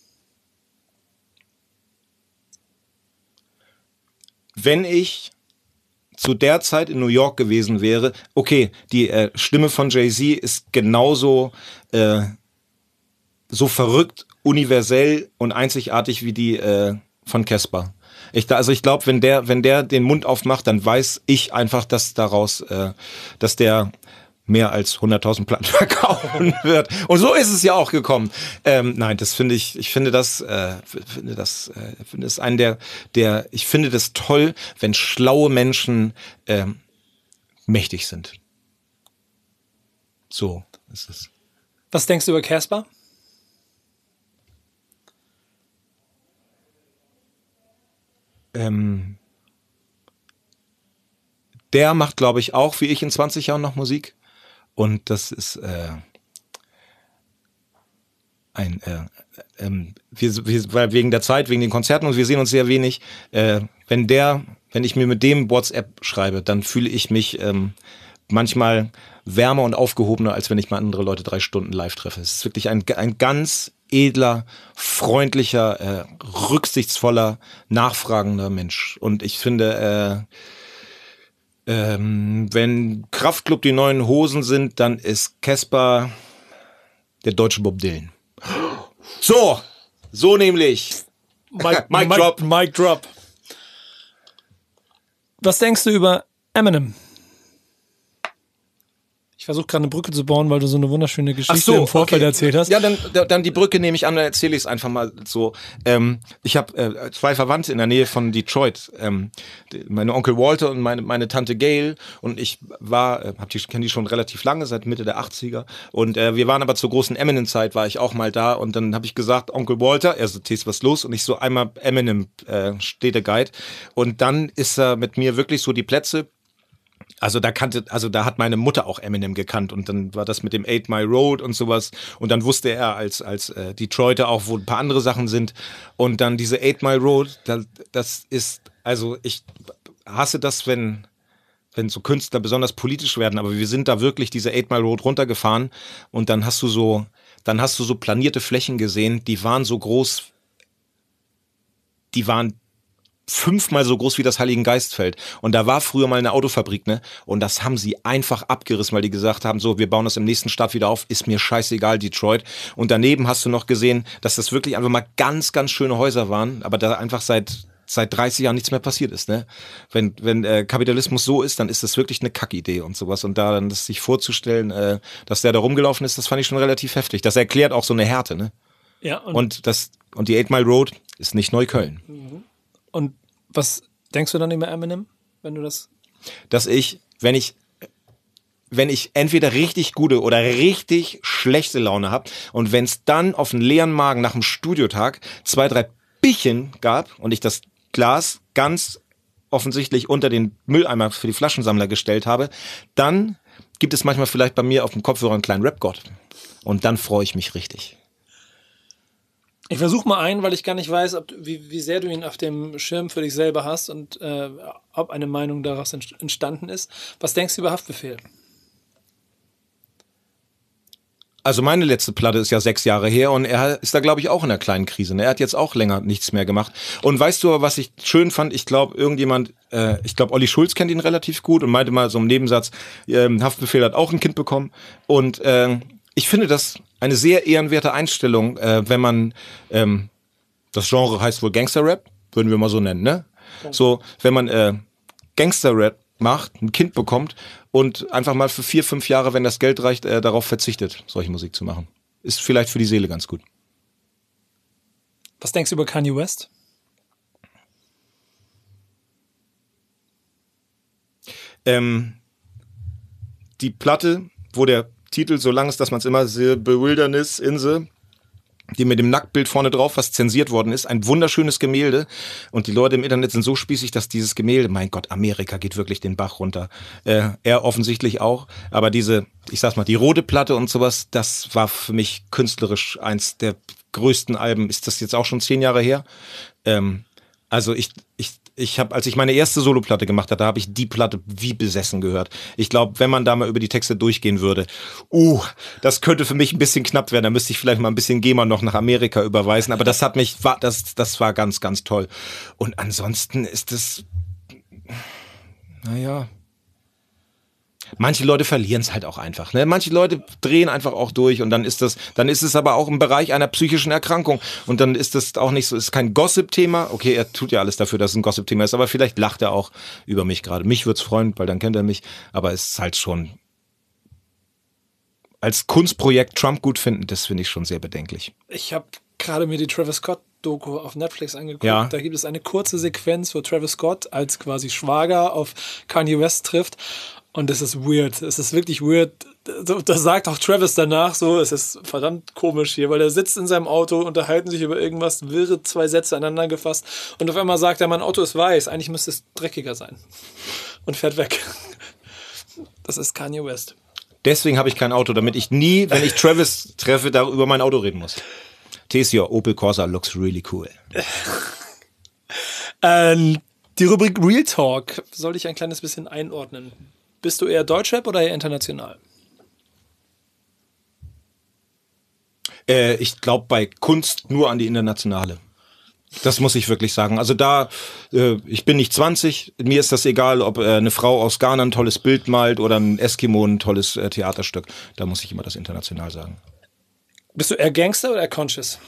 Wenn ich zu der Zeit in New York gewesen wäre, okay, die äh, Stimme von Jay-Z ist genauso äh, so verrückt, universell und einzigartig wie die äh, von Casper. Ich, also ich glaube, wenn der, wenn der den Mund aufmacht, dann weiß ich einfach, dass daraus, äh, dass der mehr als hunderttausend Platten verkaufen wird. Und so ist es ja auch gekommen. Ähm, nein, das finde ich, ich finde das, äh, finde das, äh, finde es einen der, der, ich finde das toll, wenn schlaue Menschen äh, mächtig sind. So ist es. Was denkst du über Casper? Ähm, der macht, glaube ich, auch wie ich in zwanzig Jahren noch Musik. Und das ist äh, ein, äh, ähm, wir, wir, weil wegen der Zeit, wegen den Konzerten und wir sehen uns sehr wenig. Äh, wenn der, wenn ich mir mit dem WhatsApp schreibe, dann fühle ich mich ähm, manchmal wärmer und aufgehobener, als wenn ich mal andere Leute drei Stunden live treffe. Es ist wirklich ein, ein ganz edler, freundlicher, äh, rücksichtsvoller, nachfragender Mensch. Und ich finde, äh, Ähm, wenn Kraftklub die neuen Hosen sind, dann ist Casper der deutsche Bob Dylan. So, so nämlich. Mic, Mic Mic drop. Mic drop. Was denkst du über Eminem? Ich versuche gerade eine Brücke zu bauen, weil du so eine wunderschöne Geschichte Ach so, im Vorfeld okay. erzählt hast. Ja, dann, dann die Brücke nehme ich an, dann erzähle ich es einfach mal so. Ähm, ich habe äh, zwei Verwandte in der Nähe von Detroit. Ähm, die, meine Onkel Walter und meine, meine Tante Gail. Und ich war, äh, hab die, kenne die schon relativ lange, seit Mitte der achtziger. Und äh, wir waren aber zur großen Eminem-Zeit, war ich auch mal da. Und dann habe ich gesagt, Onkel Walter, er so, Tess, was los? Und ich so einmal Eminem äh, Städteguide. Und dann ist er mit mir wirklich so die Plätze. Also da kannte, also da hat meine Mutter auch Eminem gekannt und dann war das mit dem Eight Mile Road und sowas und dann wusste er als als äh, Detroiter auch, wo ein paar andere Sachen sind und dann diese Eight Mile Road, das, das ist, also ich hasse das, wenn wenn so Künstler besonders politisch werden, aber wir sind da wirklich diese Eight Mile Road runtergefahren und dann hast du so, dann hast du so planierte Flächen gesehen, die waren so groß, die waren fünfmal so groß wie das Heiligengeistfeld. Und da war früher mal eine Autofabrik, ne? Und das haben sie einfach abgerissen, weil die gesagt haben, so, wir bauen das im nächsten Stadt wieder auf, ist mir scheißegal, Detroit. Und daneben hast du noch gesehen, dass das wirklich einfach mal ganz, ganz schöne Häuser waren, aber da einfach seit seit dreißig Jahren nichts mehr passiert ist, ne? Wenn wenn äh, Kapitalismus so ist, dann ist das wirklich eine Kackidee und sowas. Und da dann das sich vorzustellen, äh, dass der da rumgelaufen ist, das fand ich schon relativ heftig. Das erklärt auch so eine Härte, ne? Ja, und, Und das und die Eight Mile Road ist nicht Neukölln. und was denkst du dann über Eminem, wenn du das... Dass ich, wenn ich, wenn ich entweder richtig gute oder richtig schlechte Laune habe und wenn es dann auf einen leeren Magen nach dem Studiotag zwei, drei Bierchen gab und ich das Glas ganz offensichtlich unter den Mülleimer für die Flaschensammler gestellt habe, dann gibt es manchmal vielleicht bei mir auf dem Kopfhörer einen kleinen Rap-Gott. Und dann freue ich mich richtig. Ich versuche mal einen, weil ich gar nicht weiß, ob, du- wie, wie sehr du ihn auf dem Schirm für dich selber hast und äh, ob eine Meinung daraus ent- entstanden ist. Was denkst du über Haftbefehl? Also meine letzte Platte ist ja sechs Jahre her und er ist da, glaube ich, auch in einer kleinen Krise. Ne? Er hat jetzt auch länger nichts mehr gemacht. Und weißt du aber, was ich schön fand? Ich glaube, irgendjemand, äh, ich glaube, Olli Schulz kennt ihn relativ gut und meinte mal so im Nebensatz, ähm, Haftbefehl hat auch ein Kind bekommen. Und äh, ich finde das eine sehr ehrenwerte Einstellung, äh, wenn man, ähm, das Genre heißt wohl Gangster-Rap, würden wir mal so nennen, ne? So, wenn man äh, Gangster-Rap macht, ein Kind bekommt und einfach mal für vier, fünf Jahre, wenn das Geld reicht, äh, darauf verzichtet, solche Musik zu machen. Ist vielleicht für die Seele ganz gut. Was denkst du über Kanye West? Ähm, die Platte, wo der Titel so lang ist, dass man es immer The Bewilderness in the, die mit dem Nacktbild vorne drauf, was zensiert worden ist, ein wunderschönes Gemälde und die Leute im Internet sind so spießig, dass dieses Gemälde, mein Gott, Amerika geht wirklich den Bach runter. Äh, er offensichtlich auch, aber diese, ich sag's mal, die rote Platte und sowas, das war für mich künstlerisch eins der größten Alben. Ist das jetzt auch schon zehn Jahre her? Ähm, also ich, ich, ich habe, als ich meine erste Soloplatte gemacht hatte, habe ich die Platte wie besessen gehört. Ich glaube, wenn man da mal über die Texte durchgehen würde, uh, das könnte für mich ein bisschen knapp werden. Da müsste ich vielleicht mal ein bisschen GEMA noch nach Amerika überweisen. Aber das hat mich, war, das, das war ganz, ganz toll. Und ansonsten ist es, naja, manche Leute verlieren es halt auch einfach. Ne? Manche Leute drehen einfach auch durch und dann ist das, dann ist es aber auch im Bereich einer psychischen Erkrankung und dann ist das auch nicht so, ist kein Gossip-Thema. Okay, er tut ja alles dafür, dass es ein Gossip-Thema ist, aber vielleicht lacht er auch über mich gerade. Mich würde es freuen, weil dann kennt er mich, aber es ist halt schon als Kunstprojekt Trump gut finden, das finde ich schon sehr bedenklich. Ich habe gerade mir die Travis Scott-Doku auf Netflix angeguckt. Ja. Da gibt es eine kurze Sequenz, wo Travis Scott als quasi Schwager auf Kanye West trifft. Und es ist weird. Es ist wirklich weird. Das sagt auch Travis danach so. Es ist verdammt komisch hier, weil er sitzt in seinem Auto, unterhalten sich über irgendwas, wirre zwei Sätze aneinander gefasst. Und auf einmal sagt er, mein Auto ist weiß. Eigentlich müsste es dreckiger sein. Und fährt weg. Das ist Kanye West. Deswegen habe ich kein Auto, damit ich nie, wenn ich Travis treffe, da über mein Auto reden muss. T S J, Opel Corsa looks really cool. Ähm, die Rubrik Real Talk soll ich ein kleines bisschen einordnen. Bist du eher Deutschrap oder eher international? Äh, ich glaube bei Kunst nur an die internationale. Das muss ich wirklich sagen. Also da, äh, ich bin nicht zwanzig, mir ist das egal, ob äh, eine Frau aus Ghana ein tolles Bild malt oder ein Eskimo ein tolles äh, Theaterstück. Da muss ich immer das international sagen. Bist du eher Gangster oder eher Conscious?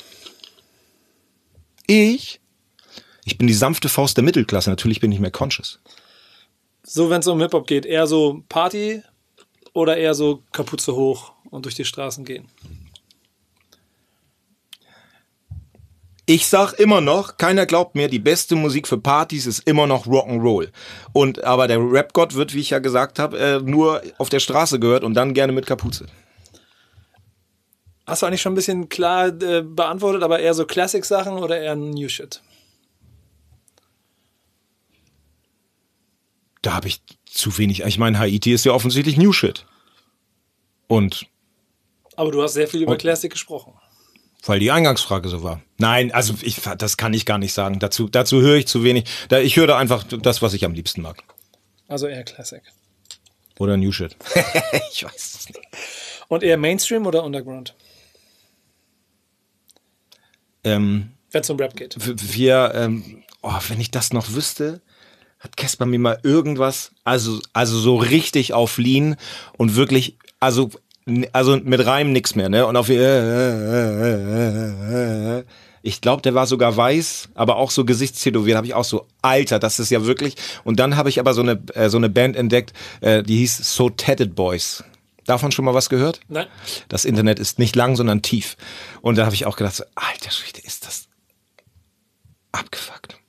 Ich? Ich bin die sanfte Faust der Mittelklasse. Natürlich bin ich mehr conscious. So, wenn es um Hip-Hop geht, eher so Party oder eher so Kapuze hoch und durch die Straßen gehen? Ich sag immer noch, keiner glaubt mir, die beste Musik für Partys ist immer noch Rock'n'Roll. Und aber der Rap-Gott wird, wie ich ja gesagt habe, äh, nur auf der Straße gehört und dann gerne mit Kapuze. Hast du eigentlich schon ein bisschen klar äh, beantwortet, aber eher so Classic-Sachen oder eher New Shit? Da habe ich zu wenig. Ich meine, Haiti ist ja offensichtlich New Shit. Und aber du hast sehr viel über und, Classic gesprochen. Weil die Eingangsfrage so war. Nein, also ich, das kann ich gar nicht sagen. Dazu, dazu höre ich zu wenig. Da, ich höre da einfach das, was ich am liebsten mag. Also eher Classic. Oder New Shit. Ich weiß es nicht. Und eher Mainstream oder Underground? Ähm, wenn es um Rap geht. Wir, ähm, oh, wenn ich das noch wüsste, hat Casper mir mal irgendwas, also, also so richtig auf Lean und wirklich, also, also mit Reim nix mehr, ne? Und auf, ich glaube, der war sogar weiß, aber auch so Gesichtstätowiert, habe ich auch so, Alter, das ist ja wirklich. Und dann habe ich aber so eine, äh, so eine Band entdeckt, äh, die hieß So Tatted Boys. Davon schon mal was gehört? Nein. Das Internet ist nicht lang, sondern tief. Und da habe ich auch gedacht, so, alter Schwede, ist das abgefuckt.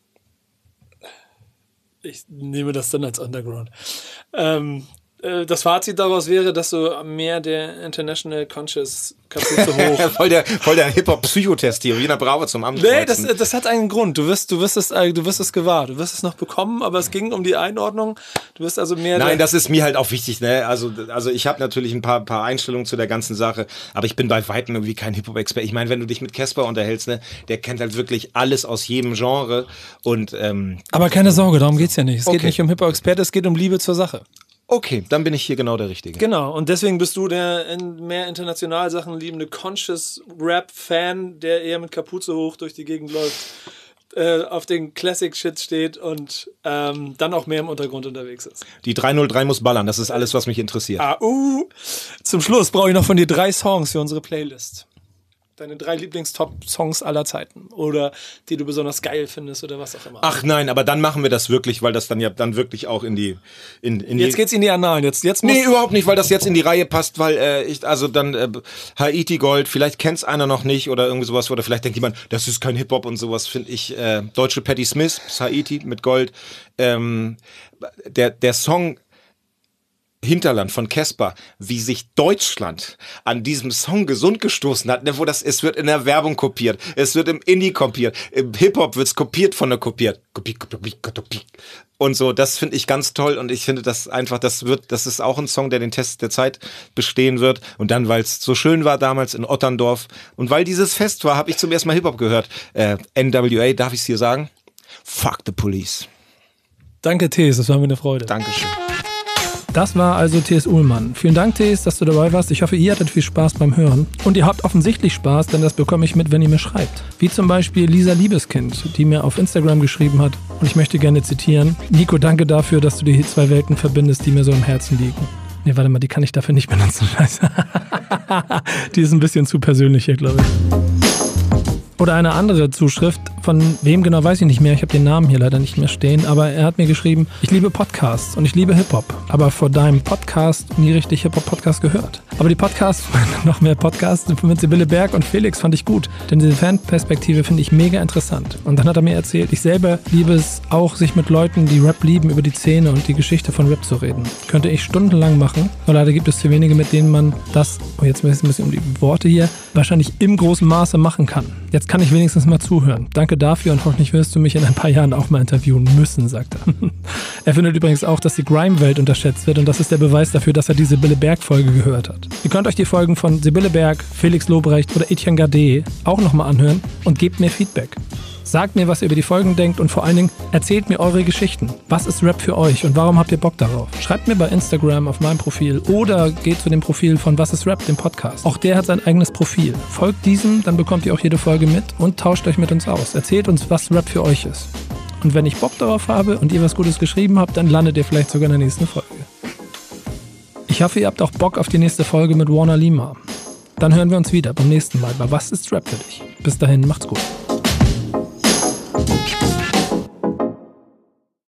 Ich nehme das dann als Underground. Ähm, äh, das Fazit daraus wäre, dass du mehr der International Conscious Kapuze hoch... voll der, voll der Hip-Hop-Psychotest hier, wie eine Bravo zum Amt. Nee, das, das hat einen Grund. Du wirst, du wirst es, du wirst es gewahr. Du wirst es noch bekommen, aber es ging um die Einordnung. Du wirst also mehr... Nein, das ist mir halt auch wichtig, ne? Also, also ich habe natürlich ein paar, paar Einstellungen zu der ganzen Sache, aber ich bin bei weitem irgendwie kein Hip-Hop-Experte. Ich meine, wenn du dich mit Casper unterhältst, ne, der kennt halt wirklich alles aus jedem Genre und... Ähm, aber keine Sorge, darum geht's ja nicht. Es okay. geht nicht um Hip-Hop-Experte, es geht um Liebe zur Sache. Okay, dann bin ich hier genau der Richtige. Genau, und deswegen bist du der in mehr international Sachen liebende Conscious-Rap-Fan, der eher mit Kapuze hoch durch die Gegend läuft, äh, auf den Classic-Shit steht und ähm, dann auch mehr im Untergrund unterwegs ist. Die drei null drei muss ballern, das ist alles, was mich interessiert. Ah, uh. Zum Schluss brauche ich noch von dir drei Songs für unsere Playlist. Deine drei Lieblings-Top-Songs aller Zeiten oder die du besonders geil findest oder was auch immer. Ach nein, aber dann machen wir das wirklich, weil das dann ja dann wirklich auch in die in, in jetzt die, geht's in die Annalen. Jetzt jetzt nee, überhaupt nicht, weil das jetzt in die Reihe passt, weil äh, ich also dann äh, Haiti Gold, vielleicht kennt's einer noch nicht oder irgendwie sowas oder vielleicht denkt jemand, das ist kein Hip Hop und sowas, finde ich äh, deutsche Patti Smith, Haiti mit Gold. Ähm, der der Song Hinterland von Casper, wie sich Deutschland an diesem Song gesund gestoßen hat, ne, wo das, es wird in der Werbung kopiert, es wird im Indie kopiert, im Hip-Hop wird's kopiert von der kopiert. Kopiert, kopiert, kopiert. Und so, das finde ich ganz toll und ich finde das einfach, das wird, das ist auch ein Song, der den Test der Zeit bestehen wird und dann, weil es so schön war damals in Otterndorf und weil dieses Fest war, habe ich zum ersten Mal Hip-Hop gehört. Äh, N W A, darf ich es hier sagen? Fuck the police. Danke, Thees, das war mir eine Freude. Dankeschön. Das war also T S. Uhlmann. Vielen Dank, Thees, dass du dabei warst. Ich hoffe, ihr hattet viel Spaß beim Hören. Und ihr habt offensichtlich Spaß, denn das bekomme ich mit, wenn ihr mir schreibt. Wie zum Beispiel Lisa Liebeskind, die mir auf Instagram geschrieben hat. Und ich möchte gerne zitieren. Nico, danke dafür, dass du die zwei Welten verbindest, die mir so am Herzen liegen. Nee, warte mal, die kann ich dafür nicht benutzen. Scheiße. Die ist ein bisschen zu persönlich hier, glaube ich. Oder eine andere Zuschrift, von wem genau weiß ich nicht mehr, ich habe den Namen hier leider nicht mehr stehen, aber er hat mir geschrieben, ich liebe Podcasts und ich liebe Hip-Hop, aber vor deinem Podcast nie richtig Hip-Hop-Podcast gehört. Aber die Podcasts, noch mehr Podcasts mit Sibylle Berg und Felix fand ich gut, denn diese Fanperspektive finde ich mega interessant. Und dann hat er mir erzählt, ich selber liebe es auch, sich mit Leuten, die Rap lieben, über die Szene und die Geschichte von Rap zu reden. Könnte ich stundenlang machen, nur leider gibt es zu wenige, mit denen man das, oh jetzt ein bisschen um die Worte hier, wahrscheinlich im großen Maße machen kann. Jetzt kann ich wenigstens mal zuhören. Danke dafür und hoffentlich wirst du mich in ein paar Jahren auch mal interviewen müssen, sagt er. Er findet übrigens auch, dass die Grime-Welt unterschätzt wird und das ist der Beweis dafür, dass er die Sibylle Berg-Folge gehört hat. Ihr könnt euch die Folgen von Sibylle Berg, Felix Lobrecht oder Etienne Gade auch nochmal anhören und gebt mir Feedback. Sagt mir, was ihr über die Folgen denkt und vor allen Dingen erzählt mir eure Geschichten. Was ist Rap für euch und warum habt ihr Bock darauf? Schreibt mir bei Instagram auf meinem Profil oder geht zu dem Profil von Was ist Rap, dem Podcast. Auch der hat sein eigenes Profil. Folgt diesem, dann bekommt ihr auch jede Folge mit und tauscht euch mit uns aus. Erzählt uns, was Rap für euch ist. Und wenn ich Bock darauf habe und ihr was Gutes geschrieben habt, dann landet ihr vielleicht sogar in der nächsten Folge. Ich hoffe, ihr habt auch Bock auf die nächste Folge mit Warner Lima. Dann hören wir uns wieder beim nächsten Mal bei Was ist Rap für dich? Bis dahin, macht's gut. Thank you.